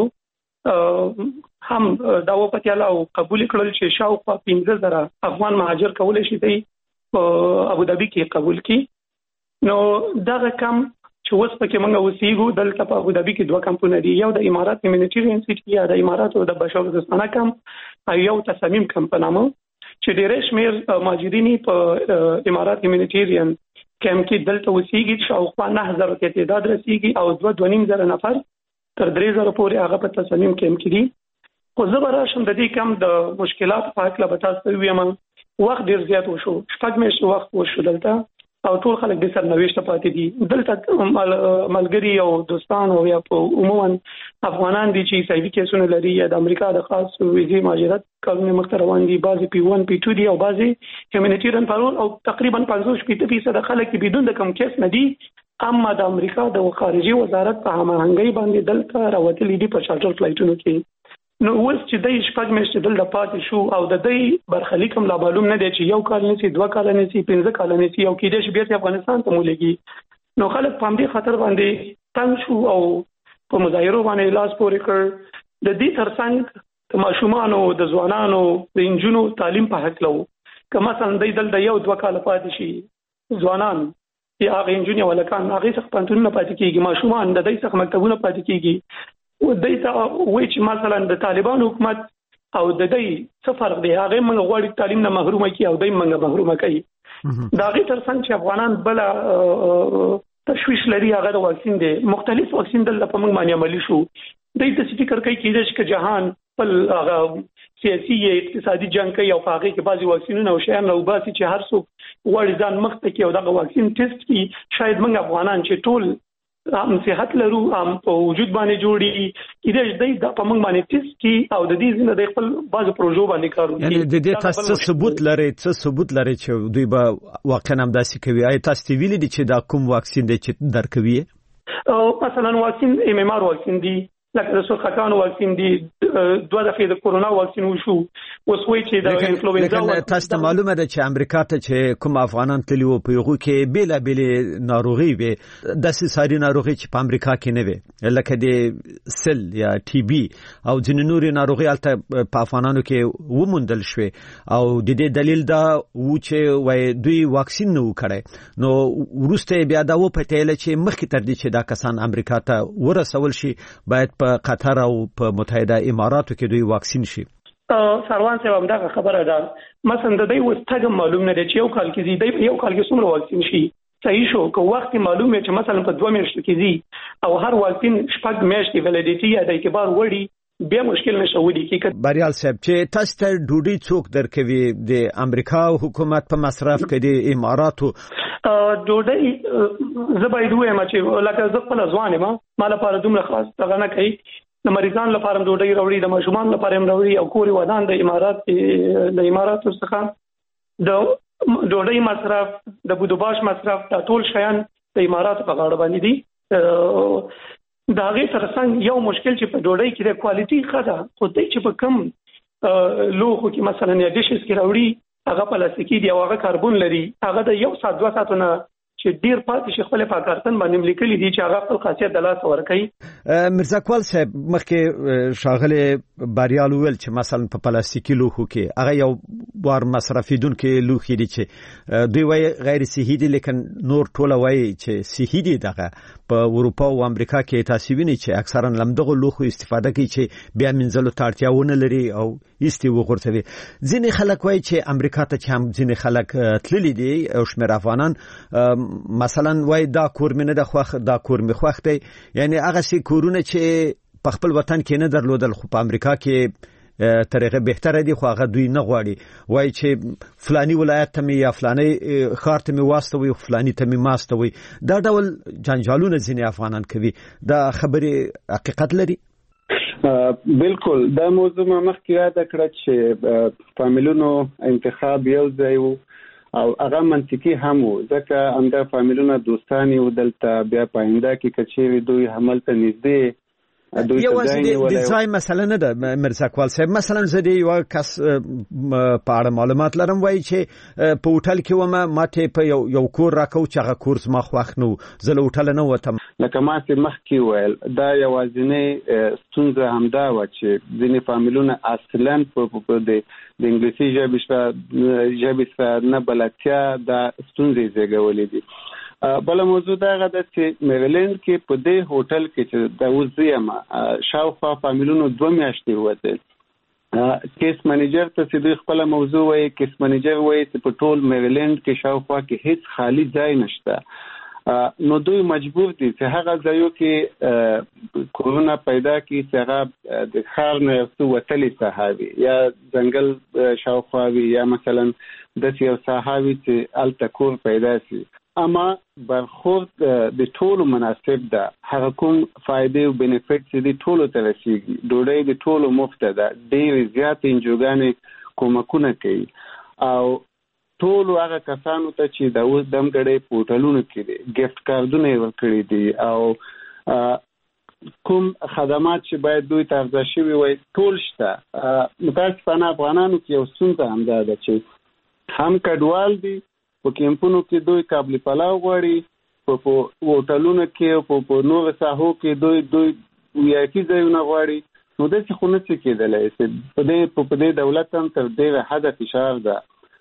هم دا وپتیاله او قبول کړل چې شاوخوا پنځه زره افغان مهاجر کولی شي دی په ابوظبي کې قبول کړي. نو دغه کم چې اوس پکې موږ اوسېږو دلته په ابوظبي کې دوه کمپونه دي، یو د امارات هیومانیټیرین سیټي یا د اماراتو د بشردوستانه کمپ او یو تصمیم کمپ په نامه چې ډېرې شمېر مهاجرین په امارات هیومانیټیرین کمپ کې دلته اوسېږي، شاوخوا نهه زره ته تعداد رسیږي او دوه دوه نیم زره نفر تر درې زره پورې هغه په تصمیم کمپ کې دي. خو زه به راشم د دې کمپ د مشکلاتو په هکله به تاسو ته ووایم. وخت ډېر زیات وشو، شپږ میاشتې وخت وشو دلته او ټول خلک د سرنوشت پاتې دي. دلته ملګري او دوستان او یا په عموما افغانان دي چې صحیح کیسونه لري یا د امریکا د خاص ویزې مهاجرت کارونه مخ ته روان دي، بعضي پی ون پی ټو دي او بعضي هیومانیټیرین پارول او تقریبا پنځوس فیصد خلک بدون د کم کیس نه دي. اما د امریکا د خارجي وزارت په هماهنګۍ باندې دلته راوتلي دي په چارټر فلایټونو کې. نو اوس چې د شپږ میاشتې دلته پاتې شو او د دې برخلیک هم لا معلوم نه دی چې یو کال نسی، دوه کال نسی، پنځه کال نسی او کېدای شي بیا افغانستان ته مولېږي. نو خلک په همدې خاطر باندې تنګ شو او په مظاهرو باندې لاس پورې کړ. د دې ترڅنګ د ماشومانو، د ځوانانو، د انجونو تعلیم په حق لو که مثلا د دلته یو دوه کال پاتې شي ځوانان یا هغه انجونې ولکان هغې څخه پوهنتونونه پاتې کېږي، ماشومان د دې څخه مکتبونه پاتې کېږي. دوی ته وایي چې مثلا د طالبان حکومت او د دوی څه فرق دی، هغې موږ غواړي تعلیم نه محرومه کړي او دوی موږ محرومه کوي. د هغې ترڅنګ چې افغانان بله تشویش لري هغه د واکسین دی. مختلف واکسین دلته په موږ باندې عملي شو. دوی داسې فکر کوي کېدای شي که جهان خپل هغه سیاسي یا اقتصادي جنګ کوي او په هغې کې بعضې واکسینونه او شیان راوباسي چې هر څوک غواړي ځان مخ ته کړي او دغه واکسین ټیسټ کړي. شاید موږ افغانان چې ټول هم صحت لرو، هم په وجود باندې جوړي، کېدای شي دوی په موږ باندې ټیسټ کړي او د دې ځینې د خپل بعضو پروژو باندې کار وکړي. یعنې د دې تاسو څه ثبوت لرئ څه ثبوت لرئ چې دوی به واقعا همداسې کوي؟ آیا تاسو ته ویلي دي چې دا کوم واکسین دی چې درکوي؟ مثلا واکسین ایم ایم آر واکسین دی، لکه د سرخکانو واکسین دی، دوه دفعې د کورونا واکسین وشو. اوس وایي چې د انفلوئنزا لیکن تاسو ته معلومه ده چې امریکا ته چې کوم افغانان تللي وو په هغو کې بېلابېلې ناروغۍ وې، داسې ساري ناروغۍ چې په امریکا کې نه وې، لکه د سل یا ټي بي او ځینې نورې ناروغۍ هلته په افغانانو کې وموندل شوې او د دې دلیل دا و چې وایي دوی واکسین نه و کړی. نو وروسته یې بیا دا وپتېله چې مخکې تر دې چې دا کسان امریکا ته ورسول شي باید په قطر او په متحده اماراتو کې دوی واکسین شي. سروان صاحب همدغه خبره ده. مثلا د دوی اوس تګ هم معلوم نه دی چې یو کال کې ځي، دوی یو کال کې څومره واکسین شي. صحیح شو که وخت معلوم وي چې مثلا په دوه میاشتو کې ځي او هر واکسین شپږ میاشتې ولیډیټي یا د اعتبار وړي بیا مشکل نشه ودی کې. بریال صاحب چې تاسو ته ډوډۍ څوک درکوي؟ د امریکا حکومت په مصرف کې د اماراتو ډوډۍ زه باید ووایم چې لکه زه خپله ځوان یم، ما لپاره دومره خاص دغه نه کوي. د مریضانو لپاره هم ډوډۍ راوړي، د ماشومانو لپاره هم راوړي او کور ودان د امارات د اماراتو څخه د ډوډۍ مصرف، د بودوباش مصرف، دا ټول شیان د اماراتو په غاړه باندې دي. د هغې ترڅنګ یو مشکل چې په ډوډۍ کې د کوالټي ښه ده، خو دی چې په کم لوښو کې مثلا یا ډیشز کې راوړي هغه پلاستیکي دي او هغه کاربون لري، هغه د یو ساعت دوه ساعتونه چې ډیر پاتې شي خپل په کارتن باندې لیکلي دي چې هغه خپل خاصیت د لاس ورکوي. مرزا اقبال صاحب مخکې ښاغلی بریال وویل چې مثلا په پلاستیکي لوښو کې هغه یو بار مصرفیدونکي لوښي دي چې دوی وایي غیر صحي دي، لیکن نور ټوله وایي چې صحي دي. دغه په اروپا او امریکا کې تاسو وینئ چې اکثرا لمدغه لوښو استفاده کوي چې بیا منځلو ته اړتیا ونه لري او ایستې وغورځوي. ځینې خلک وایي چې امریکا ته چې هم ځینې خلک تللي دي او شمېر افغانان مثلا وای دا کور مې نه د خوښ دا کور مې خوښ دی، یعنی هغه سي کورونه چې په خپل وطن کې نه درلودل خو په امریکا کې طریقه بهتره دي، خو هغه دوی نه غواړي وای چې فلانی ولایت ته می یا فلانی خار ته می واستوي او فلانی ته می ماستوي. دا ډول جنجالونه ځینې افغانان کوي. دا خبره حقیقت لري؟ بالکل. دا موضوع ما مخکې یاد کړه چې فامیلونو انتخاب یو ځای وو او هغه منطقي هم وو، ځکه همدا فامیلونه دوستانی و دلته بیا پاینده کې کچېري دوی حمل ته نږدې یوازې د ځای مسله نه ده مرزا اقبال صاحب. مثلا زه د یو کس په اړه معلومات لرم وایي چې په هوټل کې ومه ماته په یو یو کور راکو چې هغه کور زما خوښ نه و، زه له هوټل نه وتم. لکه ما چې مخکې ویل دا یوازینۍ ستونزه همدا وه چې ځینې فامیلونه اصلا په د انګلیسي ژبې سره نه بلدتیا دا ستونزې زیږولې دي. بل موضوع دا غده چې میریلند کې په دې هوټل کې چې د وزیمه شاوخوا فامیلونو دوه میاشتې وته. کیس منیجر ته چې دوی خپل موضوع وایي، کیس منیجر وایي چې په ټول میریلند کې شاوخوا کې هیڅ خالی ځای نشته، نو دوی مجبور دي چې هغه ځایو کې کورونا پیدا کی چې هغه د ښار نه یو وتلي صحابي یا ځنګل شاوخوا وي یا مثلا د یو صحابي چې التکور پیدا شي. اما برخورد د ټولو مناسب ده، هغه کوم فائدې او بینیفټ چې د ټولو ته رسیږي، ډوډۍ د ټولو مفت ده، ډېر زیات انجوګانې کومکونه کوي او ټولو هغه کسانو ته چې د اوس دمګړې په هوټلونو کې دي ګفت کارډونه یې ورکړي دي او کوم خدمات چې باید دوی ته ارزښت شوي وي ټول شته. متاسفانه افغانانو کې یو ستونزه همدا ده چې هم کډوال دي، په کیمپونو کې دوی قابل پلاو غواړي، په هوټلونو کې او په نور ساحو کې دوی دوی ویاکي ځایونه غواړي. نو داسې خو نشي کېدلی چې په دې په دې دولت هم تر ډېره حده فشار ده.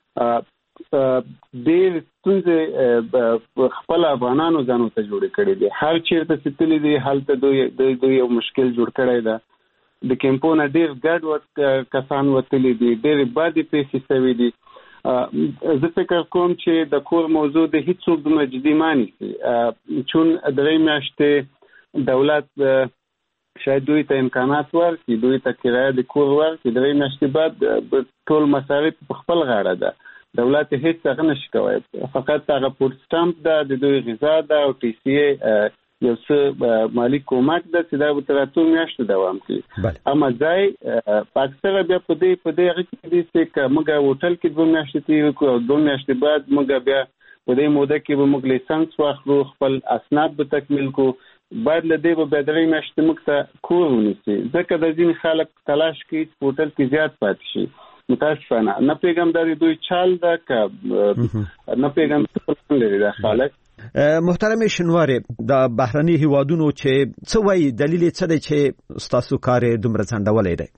ډېر ستونزې خپل افغانانو ځانو ته جوړې کړې دي، هر چېرته چې تللي دي هلته دوی دوی یو مشکل جوړ کړی ده. د کیمپونه ډېر ګډ کسان وتلي دي، ډېرې بدې پیسې شوي دي. زه فکر کوم چې د کور موضوع د هیڅ څوک دومره جدي مانی سي، چون درې میاشتې دولت شاید دوی ته امکانات ورکړي، دوی ته کرایه د کور ورکړي، درې میاشتې بعد ټول مصارف په خپل غاړه ده، دولت هیڅ څه نشي کوي، فقط هغه پورت سټامپ ده، د دوی غذا ده او ټي سی یو څه مالی کومک ده چې دا به تر اتو میاشتو دوام کوي. اما ځای په اکثره بیا په دې په دې هغه کې دي چې موږ هوټل کې دوه میاشتې تېرې کړو او دوه میاشتې بعد موږ بیا په دې موده کې به موږ لیسانس واخلو، خپل اسناد به تکمیل کړو، بعد له دې به بیا درې میاشتې موږ ته کور ونیسي، ځکه د ځینې خلک تلاش کوي چې په هوټل کې زیات پاتې شي. متاسفانه نه پیغام دا دوی چال ده که نه پیغام څه لري دا خلک. محترم شنواری، د بهرني هیوادونو چې څه وایي دلیل څه دی چې ستاسو کار دومره ځنډولی دی؟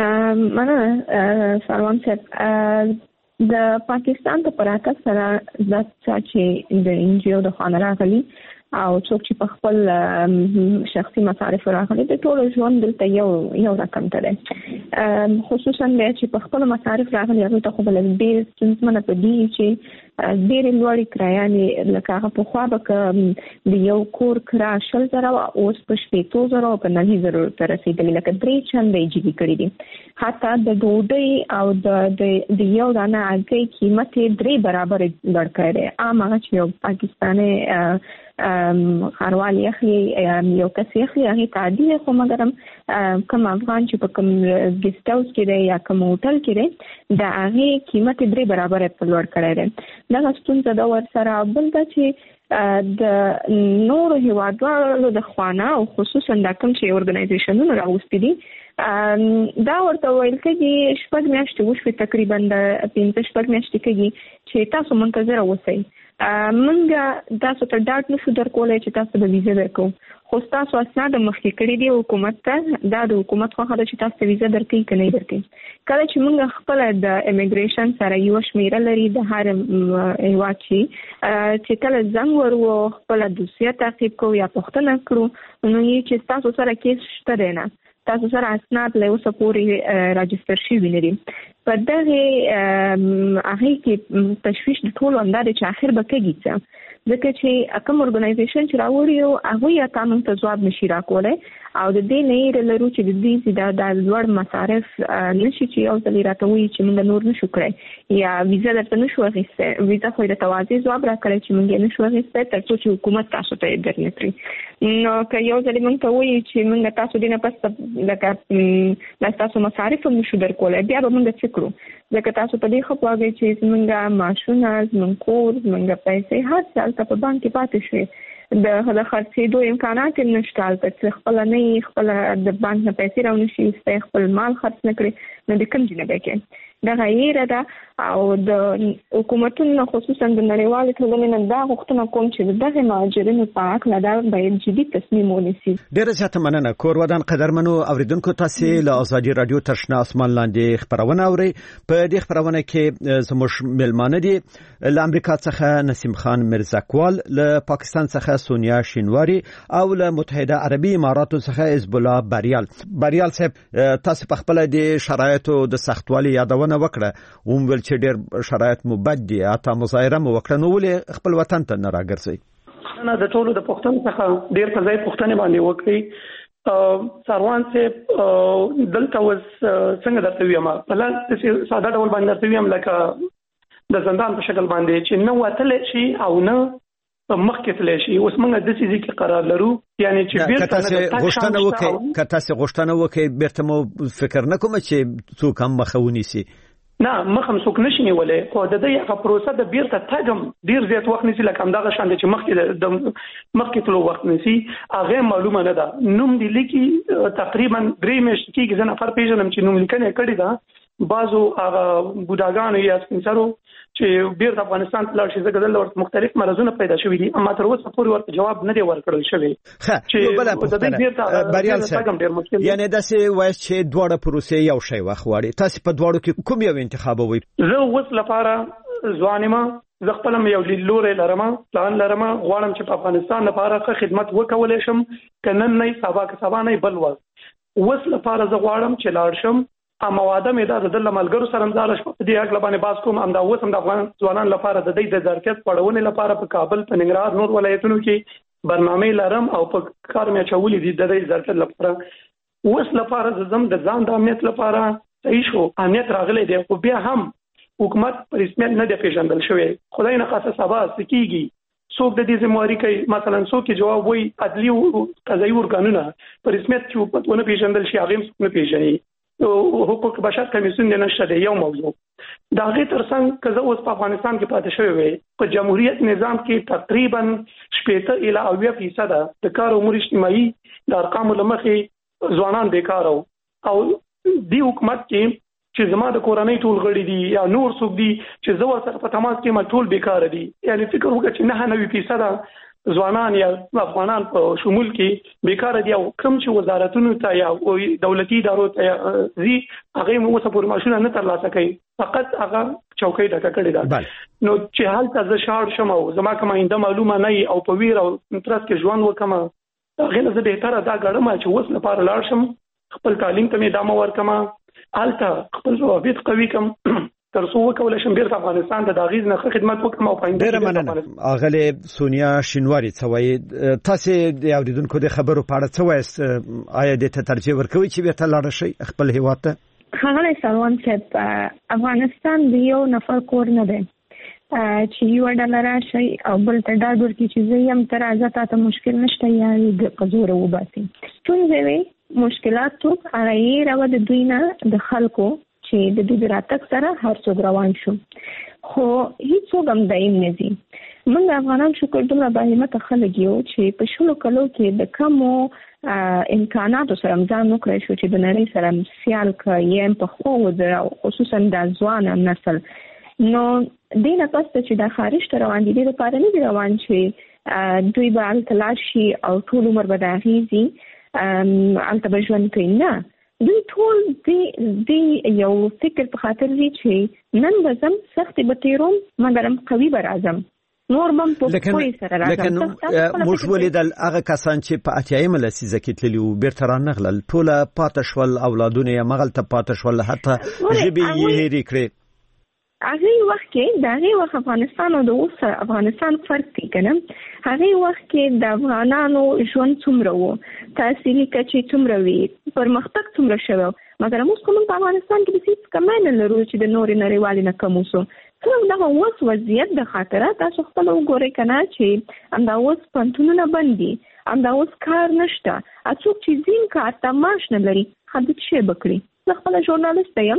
مننه سروان صاحب. د پاکستان په پراکه سره د چې د انجیو د خانه راغلي او څوک چې په خپل شخصي مصارف راغلي د ټولو ژوند دلته یو یو رقم ته دی، خصوصا بیا چې په خپل مصارف راغلي هغوی ته خو به لږ ډېر ستونزمنه په دي چې ډېرې لوړې کرایانې لکه هغه پخوا به که د یو کور کرا شل زره وه اوس په شپېتو زرو او په نهي زرو ته رسېدلي، لکه درې چنده یې جدي کړي دي. حتی د ډوډۍ او د یو دانه هګۍ قیمت یې درې برابر لوړ کړی دی. عام هغه چې یو پاکستانی خاروال یخلي یو کس یخلي هغې ته عادي دی، خو مګر هم کوم افغان چې په کوم ګیسټ هاوس کې دی یا کوم هوټل کې دی د هغې قیمت یې درې برابر په لوړ کړی دی. دغه ستونزه ده ورسره. بل دا چې د نورو هیوادوالو د خوانه او خصوصا دا کوم چې ارګنایزیشنونه راوستي دي دا ورته ویل کېږي شپږ میاشتې وشوې، تقریبا د پنځه شپږ میاشتې کېږي چې تاسو منتظره اوسئ. موږ تاسو ته ډاډ نشو درکولی چې تاسو به ویزه درکوو، خو ستاسو اسناد مخکې کړي دي حکومت ته، دا د حکومت خوښه ده چې تاسو ته ویزه درکوي که نه یې درکوي. کله چې موږ خپله د امیګریشن سره یوه شمېره لري د هر هېواد چې کله زنګ ورو خپله دوسیه تعقیب کوو یا پوښتنه کړو نو یې چې تاسو سره کیس شته دی نه، تاسو سره اسناد له اوسه پورې راجستر شوي نه دي. په دغې هغې کې تشویش د ټولو همدا دی چې آخر به کږي څه ځکه چې کوم ارګنایزیشن چې راوړي او هغه یا تاسو ته ځواب نشي راکولای او د دې نه یې لرو چې د دې د د لوړ مصارف نشي چې یو ځل راټوي چې موږ نور نشو کړی یا ویزا درته نشو اخیسته ویزا خو د توازی ځواب راکړي چې موږ نشو اخیسته تر څو چې حکومت تاسو ته درنکړي نو که یو ځل موږ ته وایي چې موږ تاسو دینه پس لکه تاسو مصارف نشو درکولای بیا به موږ څه کړو ځکه تاسو په دې خپلواږي چې موږ ماشونه موږ کور موږ پیسې هر څه په بانک کې پاتې شي د هغه خرڅېدو امکانات نشته چې خپل نه خپل د بانک نه پیسې راونشي خپل مال خرڅ نکړي نو د کوم ځای نه کې دا غیره ده او د حکومتونو خصوصا د نړیوال ټولنې نه دا غوښتنه کوم چې دغه مهاجرینو په اړه دا باید جدي تصمیم ونیسي. ډیره زیاته مننه کور ودان قدرمنو اوریدونکو تاسو له ازادي رادیو ترشنا اسمان لاندې خبرونه اوري په دې خبرونه کې زموږ ملمانه دي له امریکا څخه نسیم خان مرزاکوال له پاکستان څخه سونیا شینواری او له متحده عربی اماراتو څخه حزب الله بریال بریال صاحب تاسو په خپل د شرایطو د سختوالي یادونه وکړه اوم ول چې ډېر شرایط مبدي اته مظاهره مو وکړه نو ولې خپل وطن ته نه راګرځي نه د ټولو د پښتون څخه ډېر په ځای پښتنې باندې وکړي سروان صاحب دلته وس څنګه درته ویم په لاس ساده ډول باندې درته ویم لکه د زندان په شکل باندې چې نو وتل شي او نه مخکې تللی شي اوس موږ د دې ځای کې قرار لرو یعنی چې بیرته نه غوښتنه وکړي که تاسو غوښتنه وکړي بیرته مو فکر نه کوم چې څوک هم مخاوني سي نه مخم څوک نشي نیولای خو د دې هغه پروسه د بیرته تاګم ډیر زیات وخت نسی لکه همدغه شان چې مخکې د مخکې تلو وخت نسی هغه معلومه نه ده نوم دی لیکي تقریبا درې میاشتې کې ځنه فر پیژنم چې نوم لیکنه کړی ده بعضو هغه بوډاګانو یا سپینسرو چې بیرته افغانستان ته لاړ شي ځکه دلته مختلف مرزونه پیدا شوي دي اما تر اوسه پورې ورته جواب نه دی ورکړل شوی چې د دې بیرته بریال صاحب یعنی داسې وایي چې دواړه پروسې یو شی واخواړي تاسو په دواړو کې کوم یو انتخابوي زه اوس لپاره ځوانم زه خپل یو لیدلوري لرم پلان لرم غواړم چې په افغانستان لپاره ښه خدمت وکولای شم کنن نه سبا که سبا نه بل وخت اوس لپاره زه غواړم چې لاړ شم اما واده مې دا د ملګرو سره مزال شو په دې اړه باندې باز کوم امدا اوس هم د افغان ځوانان لپاره د دې د ظرفیت پړونې لپاره په کابل په ننګرهار نور ولایتونو کې برنامه لرم او په کار مې چولې دي د دې ظرفیت لپاره اوس لپاره زم د ځان د امنیت لپاره صحیح شو امنیت راغلی دی خو بیا هم حکومت پر رسمیت نه دی پیژندل شوی خدای نه خاصه سبا سکیږي څوک د دې ذمہواری کوي مثلا څوک جواب وایي عدلی او قضایي ورګانونه پر رسمیت چې حکومت ونه پیژندل شي هغه څوک نه پیژني حقوق بشر کمیسیون نه نشته دی یو موضوع دا غي ترڅنګ کزه اوس په افغانستان کې پاتې شوی وي په جمهوریت نظام کې تقریبا شپږ الی اویا فیصد د کار امور اجتماعي د ارقام لمخې ځوانان بیکار او دی حکومت کې چې زما د کورنۍ ټول غړي دي یا نور څوک دي چې زو سره په تماس کې ما ټول بیکار دي یعنی فکر وکړه چې نه نوي فیصد ځوانان یا افغانان په شمول کې بیکار دي او کوم چې وزارتونو ته یا دولتي ادارو ته زی هغه مو څه پرماشونه نه ترلاسه کوي فقط هغه چوکۍ ډکه کړې ده نو چې حال ته شاړ شم او زما کوم آینده معلومه نه او په ویر او ترڅ کې ژوند وکم هغه نه زه به تر دا غړم چې وس لپاره لاړ شم خپل تعلیم ته مې دامه ورکم الته خپل روابط قوي کوم ترڅو وکول شم بیرته افغانستان د داغیز نه خدمت وکم او پاینده اغله سونیا شینواری څوي تاسو د اوریدونکو د خبرو په اړه څه وایست آیا د ته ترجیح ورکوي چې بیرته لاړ شي خپل هیواد ته خغله سروان صاحب افغانستان د یو نفر کور نه دی چې یو ډالر شي او بل ته دا ورکی چې زه يم تر ازته ته مشکل نشته یا د قزور وباسي څنګه وي مشکلات تو هغه راو د دوینه د خلکو چې د دې راتګ سره هر څو روان شو خو هیڅ وګم دایم نه دي موږ افغانان شکر دومره باندې خلک یو چې په شلو کلو کې د کومو امکاناتو سره ځان وکړای شو چې د نړۍ سره سیال کړي په خو د خصوصا د ځوان نسل نو دینه پس چې د خارج ته روان دي د لپاره نه روان چې دوی به التلار شي او ټول عمر به د غیزي الته بجوان کوي نه دوی ټول دی دی یو فکر په خاطر دی چې نن بزم سخت به تیروم مګرم قوي به راځم نور مم په کوی سره راځم لکه موږ ولیدل هغه کسان چې په اتیایم لسیزه کې تللی او بیرته رانغلل ټوله پاتشول اولادونه یې مغل ته پاتشول حتی جبي یې هېری کړې هغه وخت کې د هغه وخت افغانستان او د اوس افغانستان فرق دی کنه. هغه وخت کې د افغانانو ژوند څومره وو، تحصیلي کچې څومره وي، پرمختګ څومره شوی، مګر موږ کوم په افغانستان کې د هیڅ کمی نه لرو چې د نورې نړیوالې نه کم اوسو. څنګه دغه اوس وضعیت د خاطره تاسو خپل وګورئ کنه چې همدا اوس پوهنتونونه بند دي، همدا اوس کار نشته، څوک چې ځین کار ته معاش نه لري هغه څه وکړي. زه خپل ژورنالیست یم،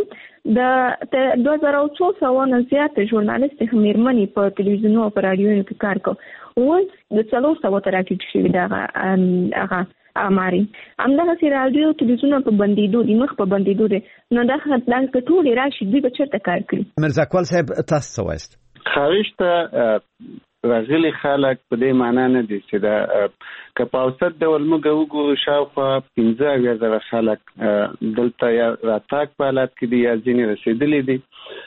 د دوه زره او څو سوه نه زیات ژورنالیست مېرمنې په تلویزیونونو او په راډیوونو کې کار کوي. اوس د څلور سوه ته راټیټ شوي دغه هغه اماري همدغسې راډیو تلویزیونونه په بندېدو دي، مخ په بندېدو دي. نو دا که ټولې راشي دوی به چېرته کار کړي؟ مرزا اقبال صاحب تاسو څه وایست؟ خارج ته راغلي خلک په دې معنا نه دي چې دا که په اوسط ډول موږ وګورو شاوخوا پنځه اویا زره خلک دلته یا راتګ په حالت کې دي یا ځینې رسېدلي دي.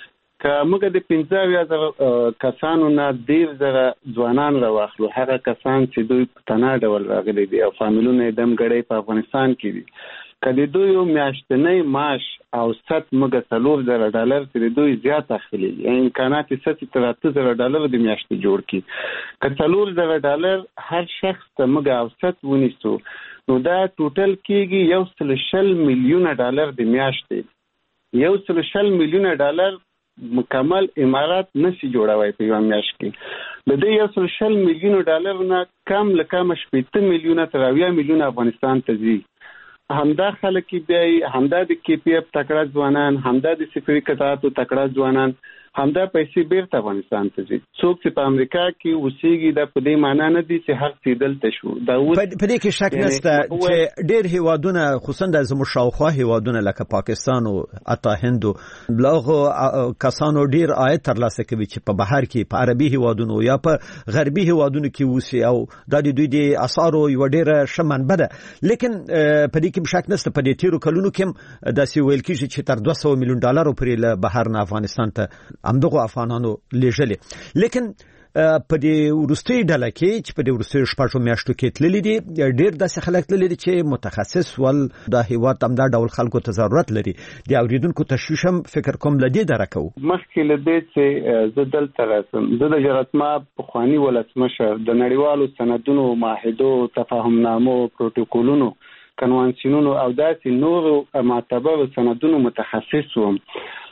که موږ د پنځه اویا زره کسانو نه ډېر زره ځوانان راواخلو، هغه کسان چې دوی په تنها ډول راغلي دي او فامیلونه یې دمګړی په افغانستان کې دي، که د دوی میاشتنی معاش اوسط موږ څلور زره ډالر چې د دوی زیات اخلي، امکانات یې ست تر اته زره ډالر د میاشتې جوړ کړي. که څلور زره ډالر هر شخص ته موږ اوسط ونیسو نو دا ټوټل کېږي یو سل شل میلیونه ډالر د میاشتې. یو سل شل میلیونه ډالر مکمل امارات نشي جوړوي په یو میاشت کې. د دې یو سل شل میلیونه ډالر نه کم له کم شپږ میلیونه تر اویا میلیونه افغانستان ته ځي. همدا خلک بیا همدا د کې پی اف تکړه ځوانان، همدا د سفري قطعاتو تکړه ځوانان، همدا پیسې بیرته افغانستان ته ځي. څوک چې په امریکا کې اوسېږي دا په دې معنا نه دي چې هر څه دلته شو. دا په دې کې شک نشته چې ډېر هیوادونه خصوصا د زموږ شاوخوا هیوادونه لکه پاکستان او اتا هندو بلغو کسانو ډېر عاید ترلاسه کوي چې په بهر کې په عربي هیوادونو یا په غربي هیوادونو کې اوسي او دا د دوی د اسعارو یو ډېر ښه منبع ده. لیکن په دې کې شک نشته په دې تیرو کلونو کې داسې ویل کېږي چې تر دوه سوه میلیون ډالر پورې له بهر نه افغانستان ته همدغه افغانانو لیږلي. لیکن په دې وروستۍ ډله کې چې په دې وروستیو شپږو میاشتو کې تللي دي ډېر داسې خلک تللي دي چې متخصص ول دا هیواد همدا ډول خلکو ته ضرورت لري. د اورېدونکو تشویش هم فکر کوم له دې دره کوو. مخکې له دې چې زه دلته راسم، زه د جراتما پخواني ولسمشر د نړیوالو سندونو، معاهدو، تفاهمنامو، پروتوکولونو، کنوانسیونونو او داسې نورو معتبرو سندونو متخصص وم.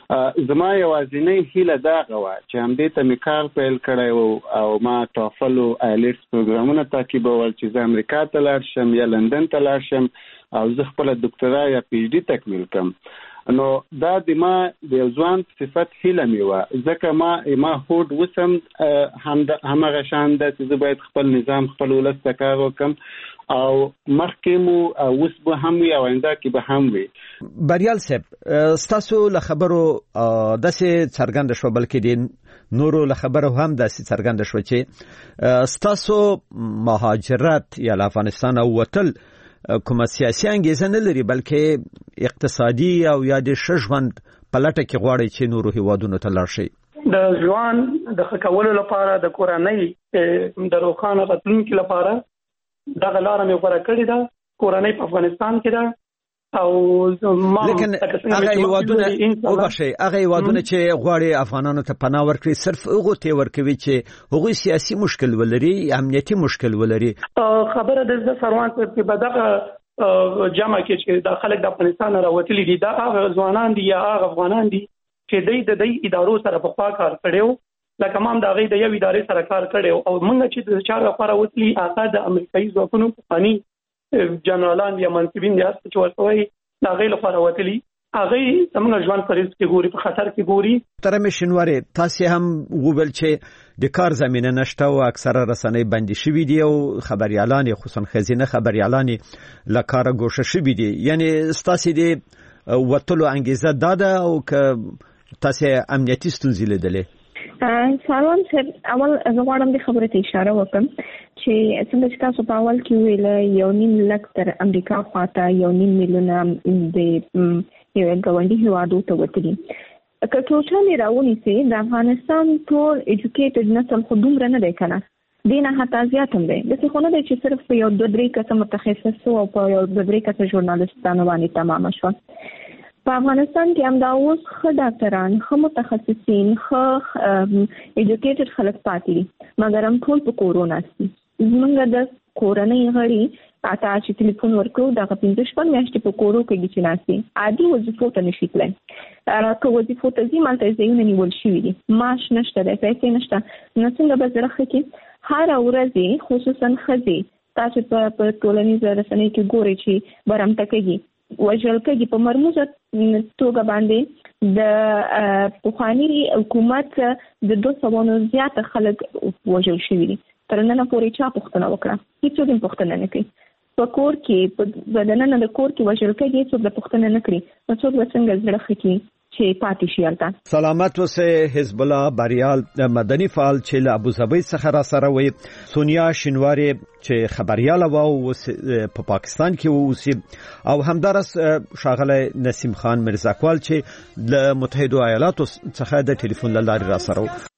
زما یوازینۍ هیله دا غوا چې همدې ته مې کار پیل کړی او ما ټافل او آیلټس پروګرامونه تعقیبول چې زه امریکا ته لاړ شم یا لندن ته لاړ شم او زه خپله دکترا یا پی ایچ ډي تکمیل کړم. نو دا د ما د یو ځوان صفت هیله مې وه، ځکه ما ما هوډ وسم همغه شان ده چې زه باید خپل نظام خپل ولس ته کار وکړم او مخکې مو اوس به هم وي او آینده کې به هم وي. بریال صاحب ستاسو له خبرو داسې څرګنده شوه، بلکې د نورو له خبرو هم داسې څرګنده شوه چې ستاسو مهاجرت یا له افغانستان وتل کومه سیاسي انګیزه نه لري، بلکې اقتصادي او یا د ښه ژوند په لټه کې غواړي چې نورو هیوادونو ته لاړ شي. د ژوند د ښه کولو لپاره، د کورنۍ د روښانه راتلونکي لپاره دغه لاره مې غوره کړې ده. کورنۍ په افغانستان کې ده او ما لیکن هغه هیوادونه او بشي هغه هیوادونه چې غواړي افغانانو ته پناه ورکړي صرف هغه ته ورکوي چې هغه سیاسي مشکل ولري، امنیتي مشکل ولري. خبره د سروان په بدغه جمع کې چې د خلک د افغانستان راوتلي دي دا هغه ځوانان دي یا هغه افغانان دي چې د دې ادارو سره په خوا کار کړو، لکه ما هم د هغې د یو ادارې سره کار کړی او موږ چې د چا لپاره وتلي هغه د امریکایي ځواکونو پخواني جنرالان یا منصبین دي چې ورته وایي د هغې لپاره وتلي، هغې زموږ ژوند په رزق کې ګوري، په خطر کې ګوري. محترمې شینوارې، تاسې هم وویل چې د کار زمینه نشته او اکثره رسنۍ بندې شوي دي او خبریالان خصوصا ښځینه خبریالان له کاره ګوښه شوي دي. یعنې ستاسې د وتلو انګیزه دا ده او که تاسې امنیتي ستونزې لیدلې؟ سالون صاحب، اول زه غواړم د خبرې ته اشاره وکړم چې څنګه چې تاسو په اول کې ویل یو نیم لک تر امریکا خواته یو نیم میلیونه د یو ګاونډي هیوادو ته وتلي. که ټوټل راونیسئ د افغانستان ټول ایجوکیټډ نسل خو دومره نه دی که نه، دې نه حتی زیات هم دی. داسې خو نه دی چې صرف په یو دوه درې کسه متخصص او په یو دوه درې کسه ژورنالستانو باندې تمامه شوه. په افغانستان کې هم دا اوس ښه ډاکټران، ښه متخصصین، ښه ایجوکیټډ خلک پاتې دي، مګر هم ټول په کورونا دي. زمونږ د کورنۍ غړي اته چې ټلیفون ورکړو دغه پنځه شپږ میاشتې په کورو کې دي چې ناستي عادي وظیفو ته نشي تللی. که وظیفو ته ځي مالته ځایونه نیول شوي دي، معاش نشته دی، پیسې نشته، نو څنګه به زړه ښه کړي؟ هره ورځ خصوصا ښځې تاسو په ټولنیزو رسنیو کې ګورئ چې برمته کېږي، وژل کېږي په مرموزه توګه باندې. د پخواني حکومت د دوه سوو زیاته خلک وژل شوي دي، تر نن پورې چا پوښتنه وکړه؟ هیڅوک هم پوښتنه نه کوي. په کور کې په دننه د کور کې وژل کېږي، هیڅوک د پوښتنه نه کوي، نو څوک به څنګه زړه ښه کړي چې پاتې شي هلته؟ سلامت اوسئ. حزب الله بریال مدني فعال چې له ابوظبي څخه را سره وي، سونیا شینواری چې خبرياله و او په پاکستان کې اوسي، او همدارس شاغله نسیم خان مرزاکوال چې له متحده ایالاتو څخه د ټلیفون له لارې را سره و.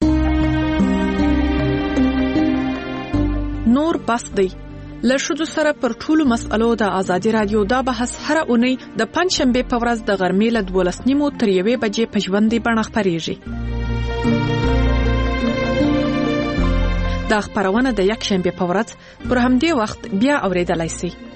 نور بس دی له ښځو سره پر ټولو مسألو د ازادي رادیو دا بحث هره اونۍ د پنځ شنبې په ورځ د غرمې له دولس نیمو تر یوې بجې په ژوندۍ بڼه خپرېږي. دا خپرونه د یک شنبې په ورځ پر همدې وخت بیا اورېدلای شئ.